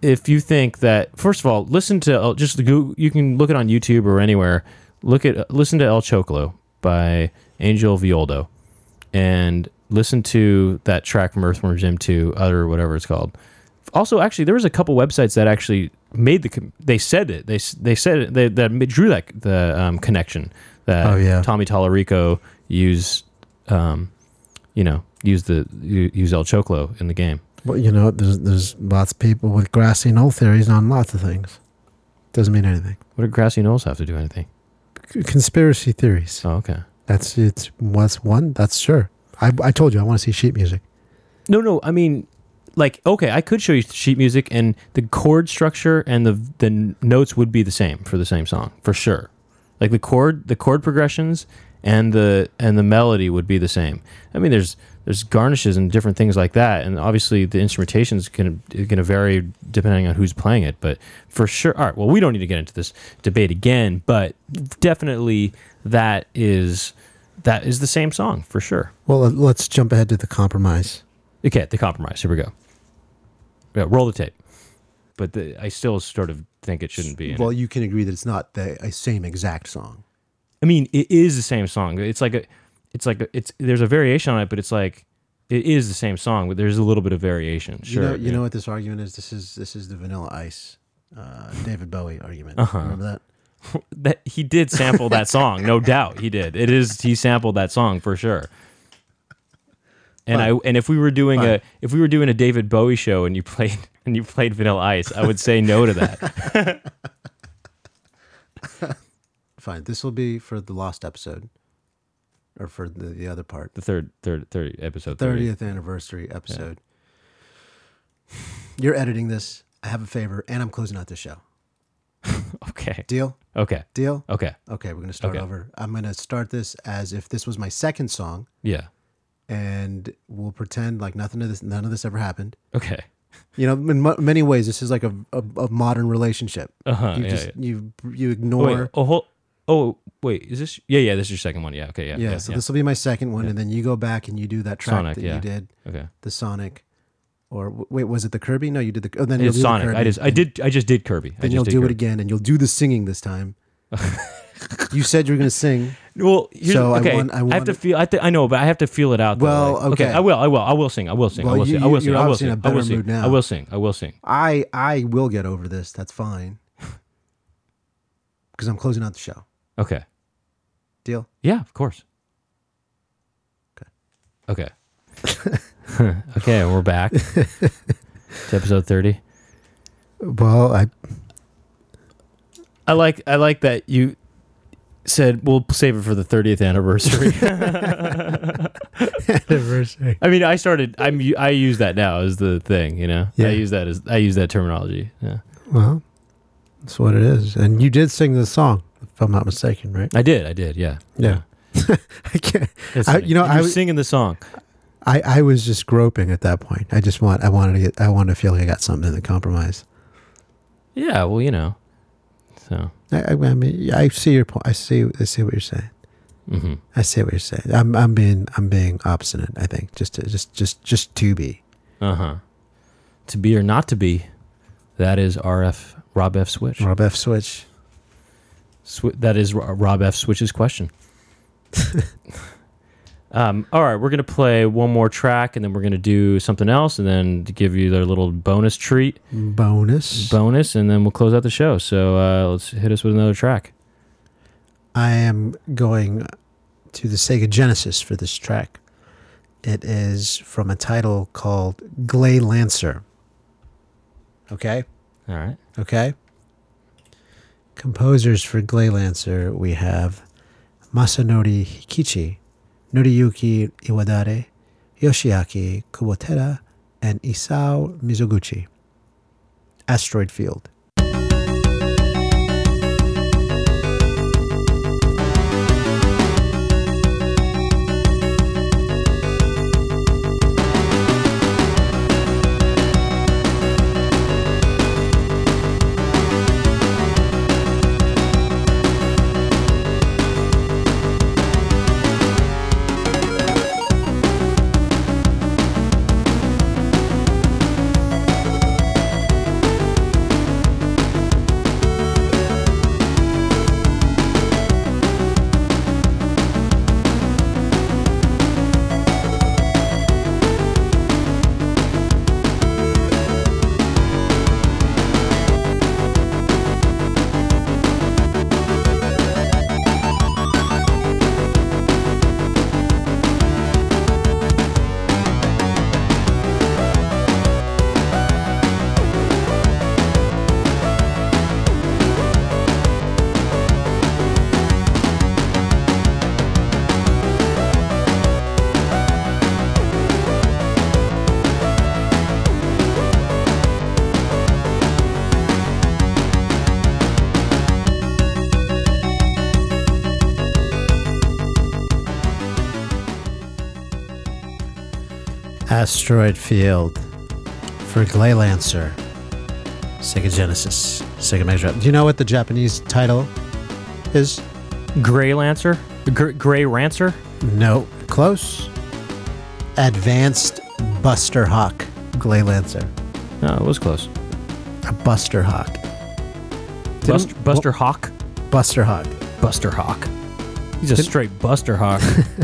if you think that, first of all, listen to El- just the Google, you can look it on YouTube or anywhere. Look at listen to El Chocolo by Angel Violdo, and listen to that track from Earthworm Jim two, other whatever it's called. Also, actually, there was a couple websites that actually made the com- they said it they they said it they that drew that the um, connection that Oh, yeah. Tommy Tallarico used um you know used the used El Chocolo in the game. Well, you know, there's there's lots of people with grassy knoll theories on lots of things. Doesn't mean anything. What did Grassy Knolls have to do anything? C- conspiracy theories. Oh, okay. That's it's what's one. That's sure. I I told you I want to see sheet music. No, no. I mean, like, okay, I could show you sheet music, and the chord structure and the the notes would be the same for the same song for sure. Like the chord, the chord progressions and the and the melody would be the same. I mean, there's there's garnishes and different things like that, and obviously the instrumentation is going to vary depending on who's playing it. But for sure, all right. Well, we don't need to get into this debate again, but definitely that is that is the same song for sure. Well, uh, let's jump ahead to the compromise. Okay, the compromise. Here we go. Yeah, roll the tape. But the, I still sort of think it shouldn't be in Well, it. you can agree that it's not the a same exact song. I mean, it is the same song. It's like a, it's like a, it's there's a variation on it, but it's like it is the same song, but there's a little bit of variation. Sure. You know, you yeah. know what this argument is? This is this is the Vanilla Ice, uh, David Bowie argument. Uh-huh. Remember that? that he did sample that song, no doubt he did. It is he sampled that song for sure. And Fine. I and if we were doing Fine. a if we were doing a David Bowie show and you played and you played Vanilla Ice, I would say no to that. Fine. This will be for the lost episode, or for the, the other part, The third third third episode thirty. thirtieth anniversary episode. You're editing this. I have a favor, and I'm closing out the show. Okay. Deal? Okay. Deal? Okay. Okay, we're gonna start Okay. over. I'm gonna start this as if this was my second song, Yeah. and we'll pretend like nothing of this, none of this ever happened. Okay. You know, in mo- many ways, this is like a a, a modern relationship. Uh-huh. You yeah, just yeah. you you Oh, ignore. wait, oh, hold, oh, wait, is this? Yeah, yeah, this is your second one. Yeah, okay, yeah. yeah, Yeah, so yeah. this will be my second one, and then you go back and you do that track Sonic, that yeah. you did, Okay. the Sonic, or w- wait, was it the Kirby? No, you did the. Oh, then you'll It's do the Sonic. Kirby, I just, I and did, I just did Kirby. I Then just you'll did do it Kirby. again, and you'll do the singing this time. You said you were going to sing. Well, here's, So I okay. I, want- I have want- to feel. I, have to, I know, but I have to feel it out. though, Well, like- okay. I will. I will. I will sing. I will sing. I Well, will you- sing. I will you- sing. you're I will obviously sing. in a I will better sing. mood now. I will sing. I will sing. I I will get over this. That's fine. Because I'm closing out the show. Okay. Deal? Yeah, of course. Okay. Okay. Okay, we're back to episode thirty. Well, I I like. I like that you said we'll save it for the thirtieth anniversary. anniversary. I mean, I started. I'm. I use that now as the thing. You know. Yeah. I use that as. I use that terminology. Yeah. Well, that's what it is. And you did sing the song, if I'm not mistaken, right? I did. I did. Yeah. Yeah. I can't. It's I- funny. you know, And I you're was- singing the song. I, I was just groping at that point. I just want. I wanted to get. I wanted to feel like I got something in the compromise. Yeah. Well, you know. So. I, I, I mean, I see your point. I see. I see what you're saying. Mm-hmm. I see what you're saying. I'm. I'm being. I'm being obstinate. I think just to just just just to be. Uh huh. To be or not to be, that is R F Rob F Switch. Rob F switch. Swi- that is Ro- Rob F Switch's question. um, all right, we're gonna play one more track, and then we're gonna do something else, and then to give you their little bonus treat, Bonus. bonus, and then we'll close out the show. So uh, let's hit us with another track. I am going to the Sega Genesis for this track. It is from a title called Gley Lancer. Okay? All right. Okay? Composers for Gley Lancer, we have Masanori Hikichi, Noriyuki Iwadare, Yoshiaki Kubotera, and Isao Mizoguchi. Asteroid Field. Asteroid Field for Gley Lancer, Sega Genesis, Sega Mega Drive. Do you know what the Japanese title is? Gray Lancer? Gr- Gray Rancer? No, close. Advanced Buster Hawk, Gley Lancer. No, it was close. A Buster Hawk. Buster, Buster Hawk? Buster Hawk. Buster Hawk. He's a straight Buster Hawk.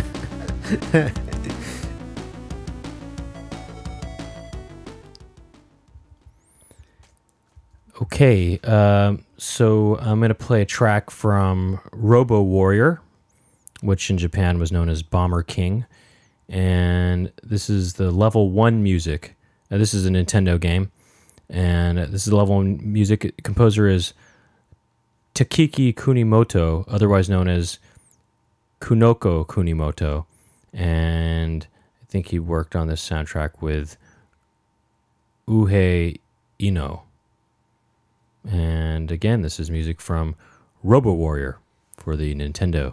Okay, um, so I'm going to play a track from Robo Warrior, which in Japan was known as Bomber King. And this is the level one music. Now, this is a Nintendo game. And this is the level one music. Composer is Takiki Kunimoto, otherwise known as Kunoko Kunimoto. And I think he worked on this soundtrack with Uhei Ino. And again, this is music from Robo Warrior for the Nintendo.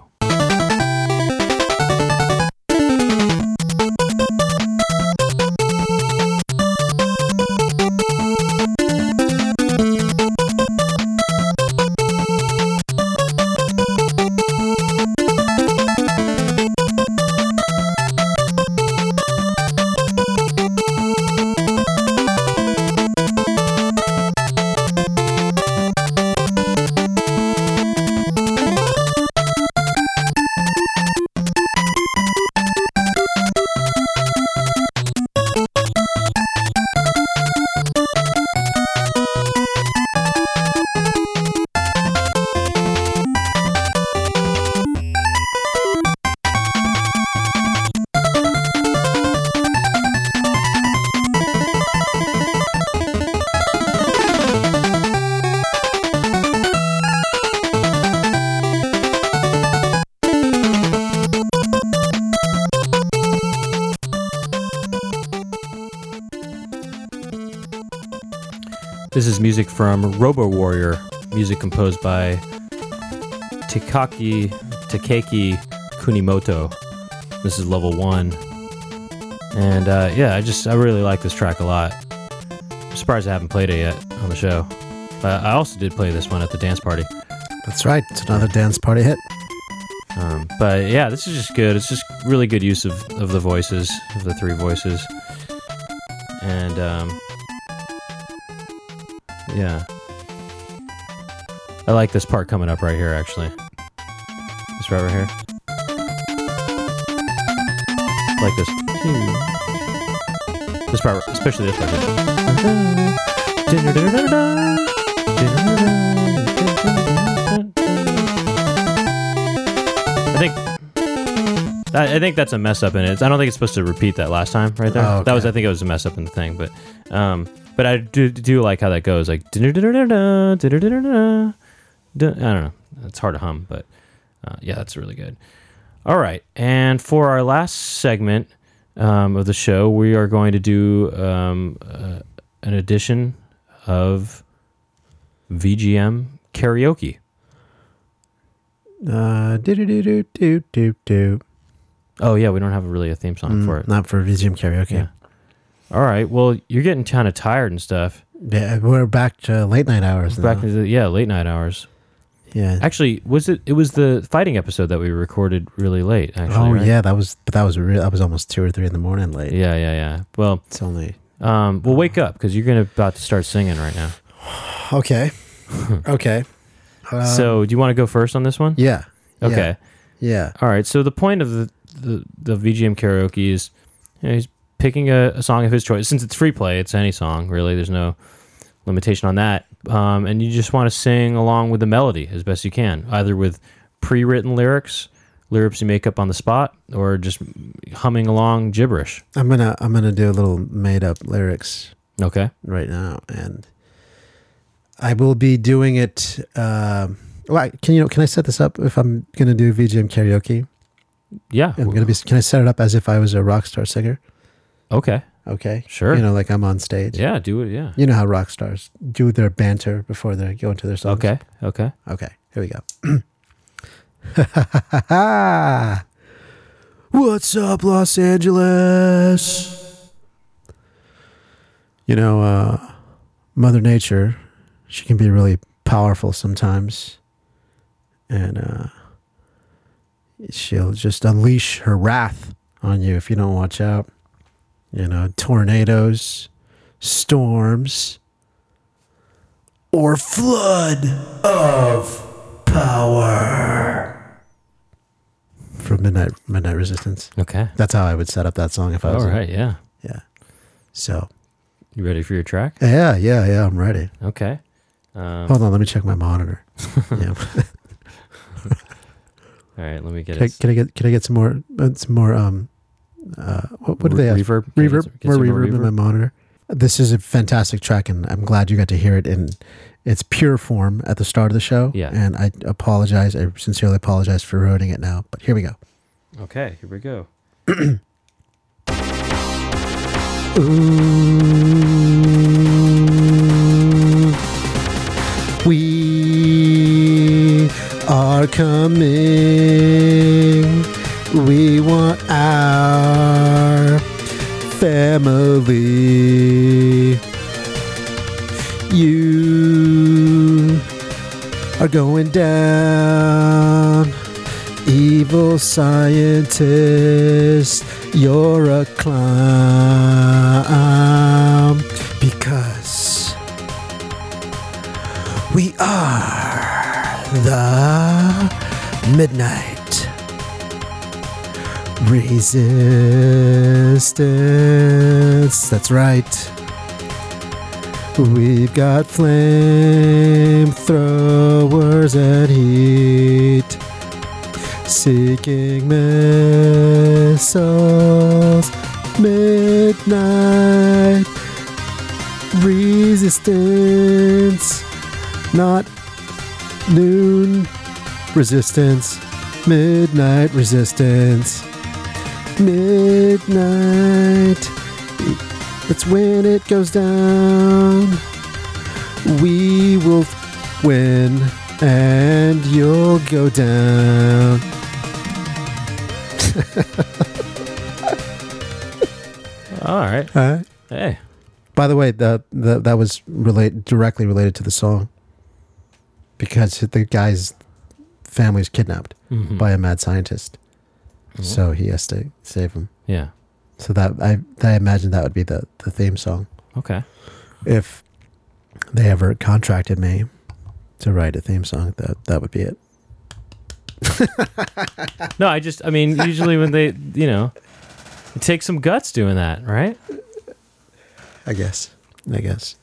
This is music from Robo Warrior, music composed by Takaki Takeki Kunimoto. This is level one. And uh, yeah, I just, I really like this track a lot. I'm surprised I haven't played it yet on the show. Uh, I also did play this one at the dance party. That's right. It's another dance party hit. Um, but yeah, this is just good. It's just really good use of, of the voices, of the three voices. And um, yeah. I like this part coming up right here, actually. This right, right here. I like this. This part, especially this part here. I think I think that's a mess up in it. I don't think it's supposed to repeat that last time right there. Oh, okay. That was, I think it was a mess up in the thing, but um, but I do do like how that goes. Like, I don't know. It's hard to hum, but uh, yeah, that's really good. All right, and for our last segment um, of the show, we are going to do um, uh, an edition of V G M karaoke. Uh, do do do do do do do. Oh yeah, we don't have really a theme song Mm, for it. Not for V G M karaoke. Yeah. All right. Well, you're getting kind of tired and stuff. Yeah, we're back to late night hours. Back now. to the yeah late night hours. Yeah. Actually, was it? It was the fighting episode that we recorded really late. Actually. Oh right? yeah, that was. But that was real. That was almost two or three in the morning late. Yeah, yeah, yeah. Well, It's only. um, well, wake up because you're gonna about to start singing right now. Okay. okay. Um, So, do you want to go first on this one? Yeah. Okay. Yeah. All right. So the point of the the, the V G M karaoke is, you know, he's picking a, a song of his choice. Since it's free play, it's any song really. There's no limitation on that. Um, and you just want to sing along with the melody as best you can, either with pre-written lyrics, lyrics you make up on the spot, or just humming along gibberish. I'm gonna I'm gonna do a little made up lyrics Okay. right now, and I will be doing it. Um, well, can you know? Can I set this up if I'm gonna do V G M karaoke? Yeah. I'm gonna be. Can I set it up as if I was a rock star singer? Okay. Okay. Sure. You know, like I'm on stage. Yeah. Do it. Yeah. You know how rock stars do their banter before they go into their songs. Okay. Okay. Okay. Here we go. What's up, Los Angeles? You know, uh, Mother Nature, she can be really powerful sometimes. And uh, she'll just unleash her wrath on you if you don't watch out. You know, tornadoes, storms, or flood of power. From Midnight Midnight Resistance. Okay. That's how I would set up that song if I was. All right. Yeah. Yeah. So. You ready for your track? Yeah, yeah, yeah. I'm ready. Okay. Um, Hold on. Let me check my monitor. Yeah. All right. Let me get Can I, it. can I get can I get some more uh, some more um uh what, what do they have? Reverb. Can I get Reverb. some- get More some reverb in my monitor. This is a fantastic track, and I'm glad you got to hear it in its pure form at the start of the show. Yeah. And I apologize. I sincerely apologize for ruining it now. But here we go. Okay. Here we go. Ooh, we are coming. We want our family. You are going down, evil scientist. You're a clown because we are the Midnight Resistance. That's right. We've got flamethrowers and heat. Seeking missiles, midnight resistance, not noon resistance, midnight resistance, midnight. That's when it goes down. We will win and you'll go down. All right. All right. Hey. By the way, the, the that was relate directly related to the song because the guy's family is kidnapped Mhm. by a mad scientist, Mhm. so he has to save him. Yeah. So that I I imagine that would be the, the theme song Okay. if they ever contracted me to write a theme song. That that would be it. No, I just, I mean, usually when they, you know, it takes some guts doing that, right? I guess. I guess.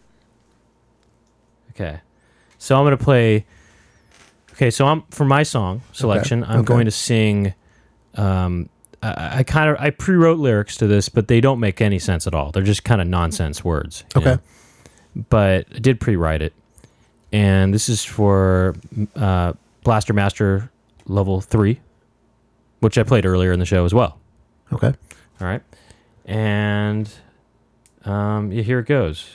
Okay. So I'm going to play. Okay. So I'm, for my song selection, I'm okay. going to sing. Um, I, I kind of, I pre wrote lyrics to this, but they don't make any sense at all. They're just kind of nonsense words. you Okay. know? But I did pre write it. And this is for uh, Blaster Master level three, which I played earlier in the show as well. Okay. All right. And um, yeah, here it goes.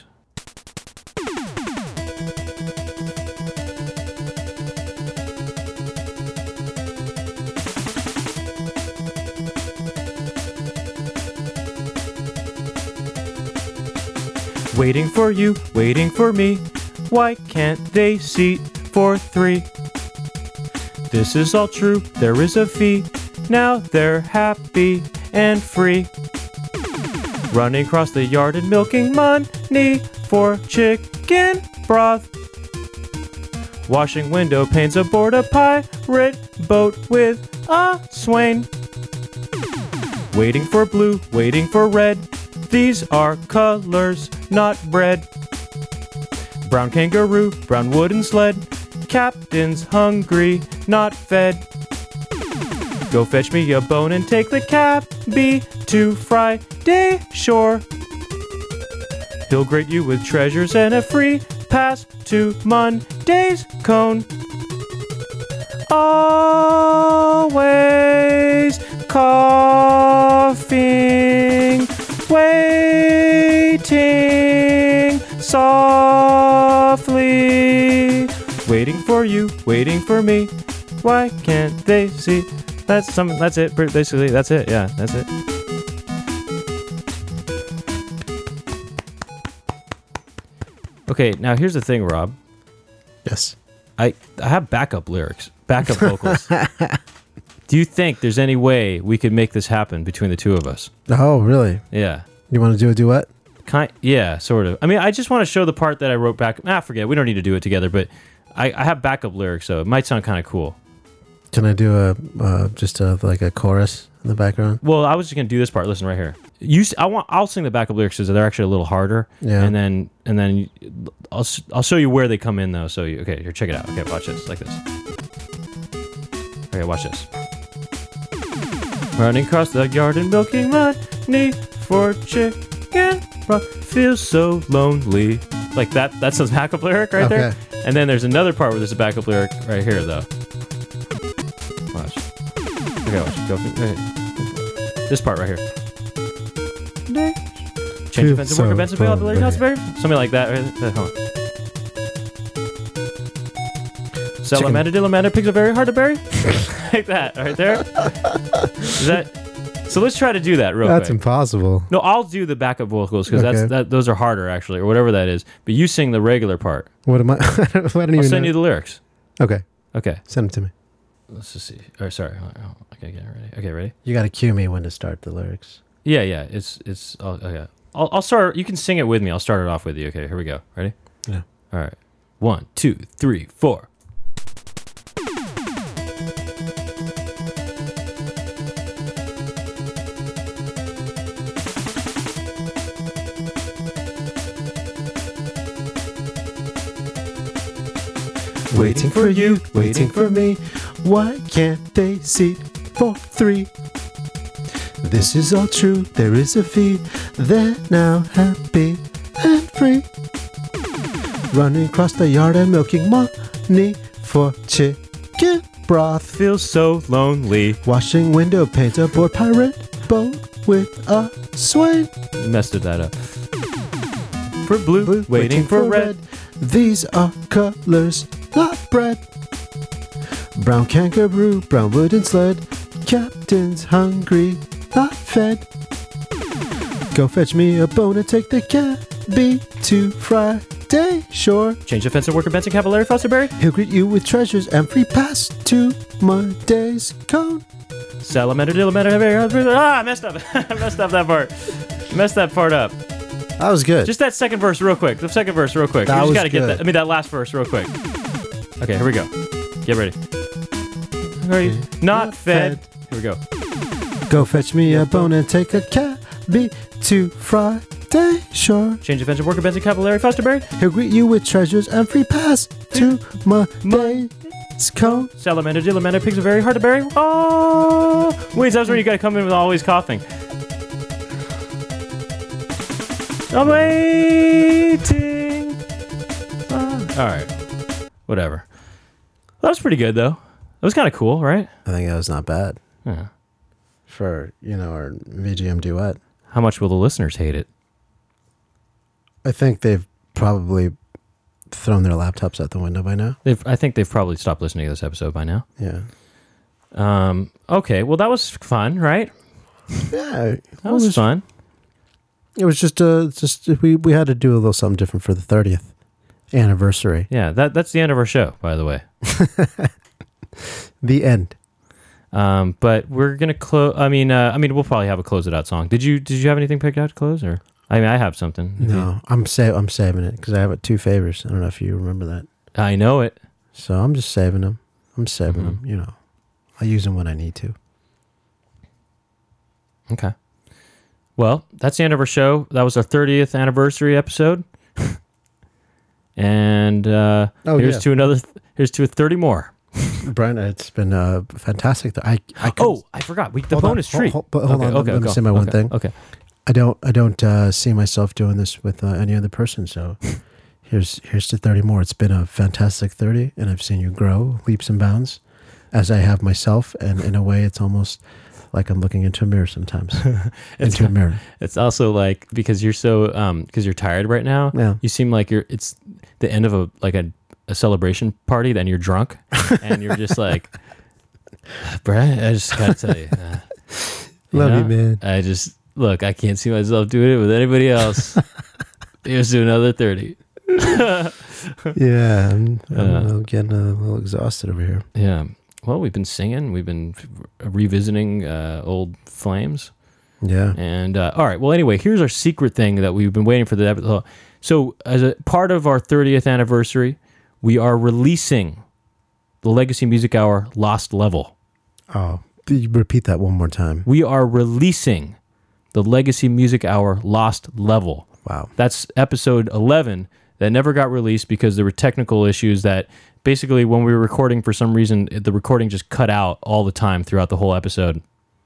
Waiting for you, waiting for me. Why can't they seat for three? This is all true, there is a fee. Now they're happy and free. Running across the yard and milking money for chicken broth. Washing window panes aboard a pirate boat with a swain. Waiting for blue, waiting for red. These are colors, not bread. Brown kangaroo, brown wooden sled. Captain's hungry, not fed. Go fetch me a bone and take the cabby to Friday Shore. He'll greet you with treasures and a free pass to Monday's cone. Always coughing, waiting softly, waiting for you, waiting for me. Why can't they see? That's some. That's it. Basically, that's it. Yeah, that's it. Okay, now here's the thing, Rob. Yes. I, I have backup lyrics, backup vocals. Do you think there's any way we could make this happen between the two of us? Oh, really? Yeah. You want to do a duet? Kind, yeah, sort of. I mean, I just want to show the part that I wrote back. Ah, forget. We don't need to do it together, but I, I have backup lyrics, so it might sound kind of cool. Can I do a uh, just a, like a chorus in the background? Well, I was just gonna do this part. Listen right here. You, s- I want. I'll sing the backup lyrics because they're actually a little harder. Yeah. And then, and then, you- I'll s- I'll show you where they come in though. So you, okay, here, check it out. Okay, watch this, like this. Okay, watch this. Running across the yard and milking money for chicken. Rock feels so lonely. Like that. That's a backup lyric right Okay. there. And then there's another part where there's a backup lyric right here though. Watch. Okay, watch. Go. Okay. This part right here. Change of fence and worker, Benson, availability, Houseberry. Something like that. Right? Uh, hold on. Salamander, Dilamander, pigs are very hard to bury. Like that, right there. Is that? So let's try to do that real That's quick. impossible. No, I'll do the backup vocals because Okay. that's that. Those are harder actually, or whatever that is. But you sing the regular part. What am I? I don't I'll even send know. you the lyrics. Okay, Okay. send them to me. Let's just see. Or sorry. Hold on. Okay, get it ready. Okay, ready? You got to cue me when to start the lyrics. Yeah, yeah. It's it's. Oh, okay. I'll I'll start. You can sing it with me. I'll start it off with you. Okay, here we go. Ready? Yeah. All right. One, two, three, four. Waiting for you, waiting for me. Why can't they seat for three? This is all true, there is a fee. They're now happy and free. Running across the yard and milking money for chicken broth. Feels so lonely. Washing window panes aboard pirate boat with a swing. Messed that up. For blue, waiting, for red. These are colors, not bread. Brown kangaroo, brown wooden sled. Captain's hungry, not fed. Go fetch me a bone and take the cabby to Friday Shore. Change the fence and worker Benson Cavallari Fosterberry. He'll greet you with treasures and free pass to Monday's Cone. Salamander, Dilamander, ah, I messed up. I messed up that part. Messed that part up. That was good. Just that second verse real quick. The second verse real quick. That you just was gotta get good. that. I mean that last verse real quick. Okay, here we go. Get ready. Are you not Not fed? fed. Here we go. Go fetch me a bone and take a cabby to Friday Shore. Change the fence and worker Benson Cavallari Fosterberry. He'll greet you with treasures and free pass to Monday's Cone. Salamander, Dilamander, pigs are very hard to bury. Oh, wait, that's where you gotta come in with always coughing. I'm waiting. Ah. All right, whatever. That was pretty good though. That was kind of cool, right? I think that was not bad Yeah. for, you know, our V G M duet. How much will the listeners hate it? I think they've probably thrown their laptops out the window by now. They've, I think they've probably stopped listening to this episode by now. Yeah. Um. Okay. Well, that was fun, right? Yeah. That was fun. It was just uh just we we had to do a little something different for the thirtieth anniversary. Yeah. That that's the end of our show, by the way. The end. Um. But we're gonna close. I mean. Uh, I mean. We'll probably have a close it out song. Did you Did you have anything picked out to close, or? I mean, I have something. If No, I'm sa- I'm saving it because I have two favors. I don't know if you remember that. you- I know it. So I'm just saving them. I'm saving Mhm. them. You know, I use them when I need to. Okay. Well, that's the end of our show. That was our thirtieth anniversary episode. And uh, Oh, here's yeah. to another. Th- here's to thirty more. Brian, it's been uh, fantastic. I I can, Oh, I forgot. We, the Hold on, bonus hold- treat. hold- but hold okay, on, okay, let me go. say my one Okay, thing. Okay. I don't I don't uh, see myself doing this with uh, any other person. So here's here's to thirty more. It's been a fantastic thirty, and I've seen you grow leaps and bounds, as I have myself. And in a way, it's almost like I'm looking into a mirror sometimes. into a mirror. It's also like because you're so um because you're tired right now. Yeah. You seem like you're. It's the end of a like a, a celebration party. Then you're drunk, and you're just like, Brad. I just gotta tell you. Uh, Love know, you, man. I just look. I can't see myself doing it with anybody else. Here's to another thirty. Yeah, I'm, I'm uh, getting a little exhausted over here. Yeah. Well, we've been singing. We've been revisiting uh, old flames. Yeah. And uh, all right. Well, anyway, here's our secret thing that we've been waiting for the episode. So, as a part of our thirtieth anniversary, we are releasing the Legacy Music Hour Lost Level. Oh, repeat that one more time. We are releasing the Legacy Music Hour Lost Level. Wow. That's episode eleven that never got released because there were technical issues that basically when we were recording, for some reason, the recording just cut out all the time throughout the whole episode.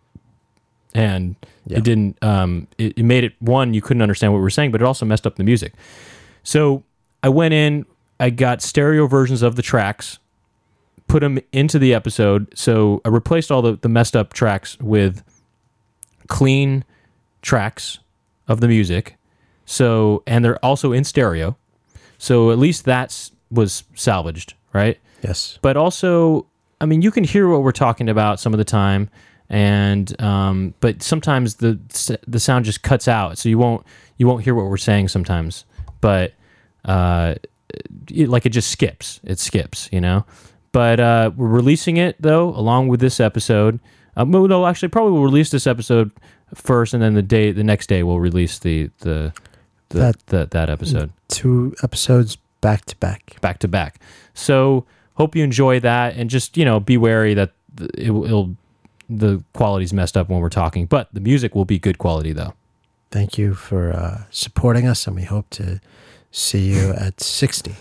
And Yeah. it didn't, um, it, it made it, one, you couldn't understand what we were saying, but it also messed up the music. So I went in, I got stereo versions of the tracks, put them into the episode. So I replaced all the, the messed up tracks with clean tracks of the music. So, and they're also in stereo. So at least that was salvaged, right? Yes. But also, I mean, you can hear what we're talking about some of the time, and um, but sometimes the the sound just cuts out, so you won't you won't hear what we're saying sometimes. But uh, it, like it just skips, it skips, you know. But uh, we're releasing it though, along with this episode. Um, no, actually, probably we'll release this episode first, and then the day the next day we'll release the the. The, That- that that episode Two episodes back to back. back to back. So hope you enjoy that, and just you know be wary that it, it'll the quality's messed up when we're talking, but the music will be good quality though. Thank you for uh, supporting us, and we hope to see you at sixty.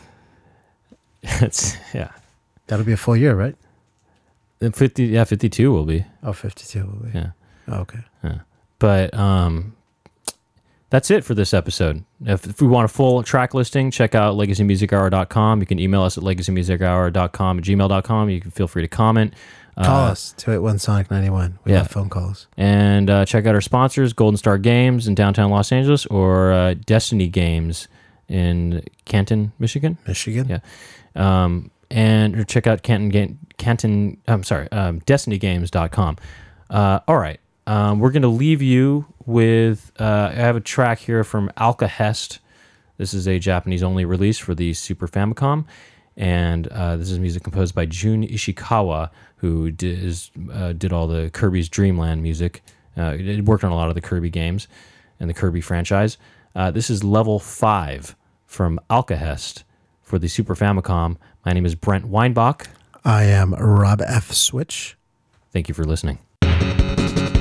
It's yeah, That'll be a full year, right? And fifty yeah fifty-two will be Oh, fifty-two will be. yeah. Oh, okay. But um, that's it for this episode. If, if we want a full track listing, check out legacy music hour dot com. You can email us at legacy music hour dot com at gmail dot com. You can feel free to comment. Call Uh, us, two eight one Sonic ninety-one. We yeah. love phone calls. And uh, check out our sponsors, Golden Star Games in downtown Los Angeles, or uh, Destiny Games in Canton, Michigan. Michigan? Yeah. Um, and or check out Canton, Ga- Canton I'm sorry, um, destiny games dot com. Uh, all right. Um, we're going to leave you with, uh, I have a track here from Alcahest. This is a Japanese-only release for the Super Famicom. And uh, this is music composed by Jun Ishikawa, who did, is, uh, did all the Kirby's Dream Land music. Uh, he worked on a lot of the Kirby games and the Kirby franchise. Uh, this is level five from Alcahest for the Super Famicom. My name is Brent Weinbach. I am Rob F. Switch. Thank you for listening.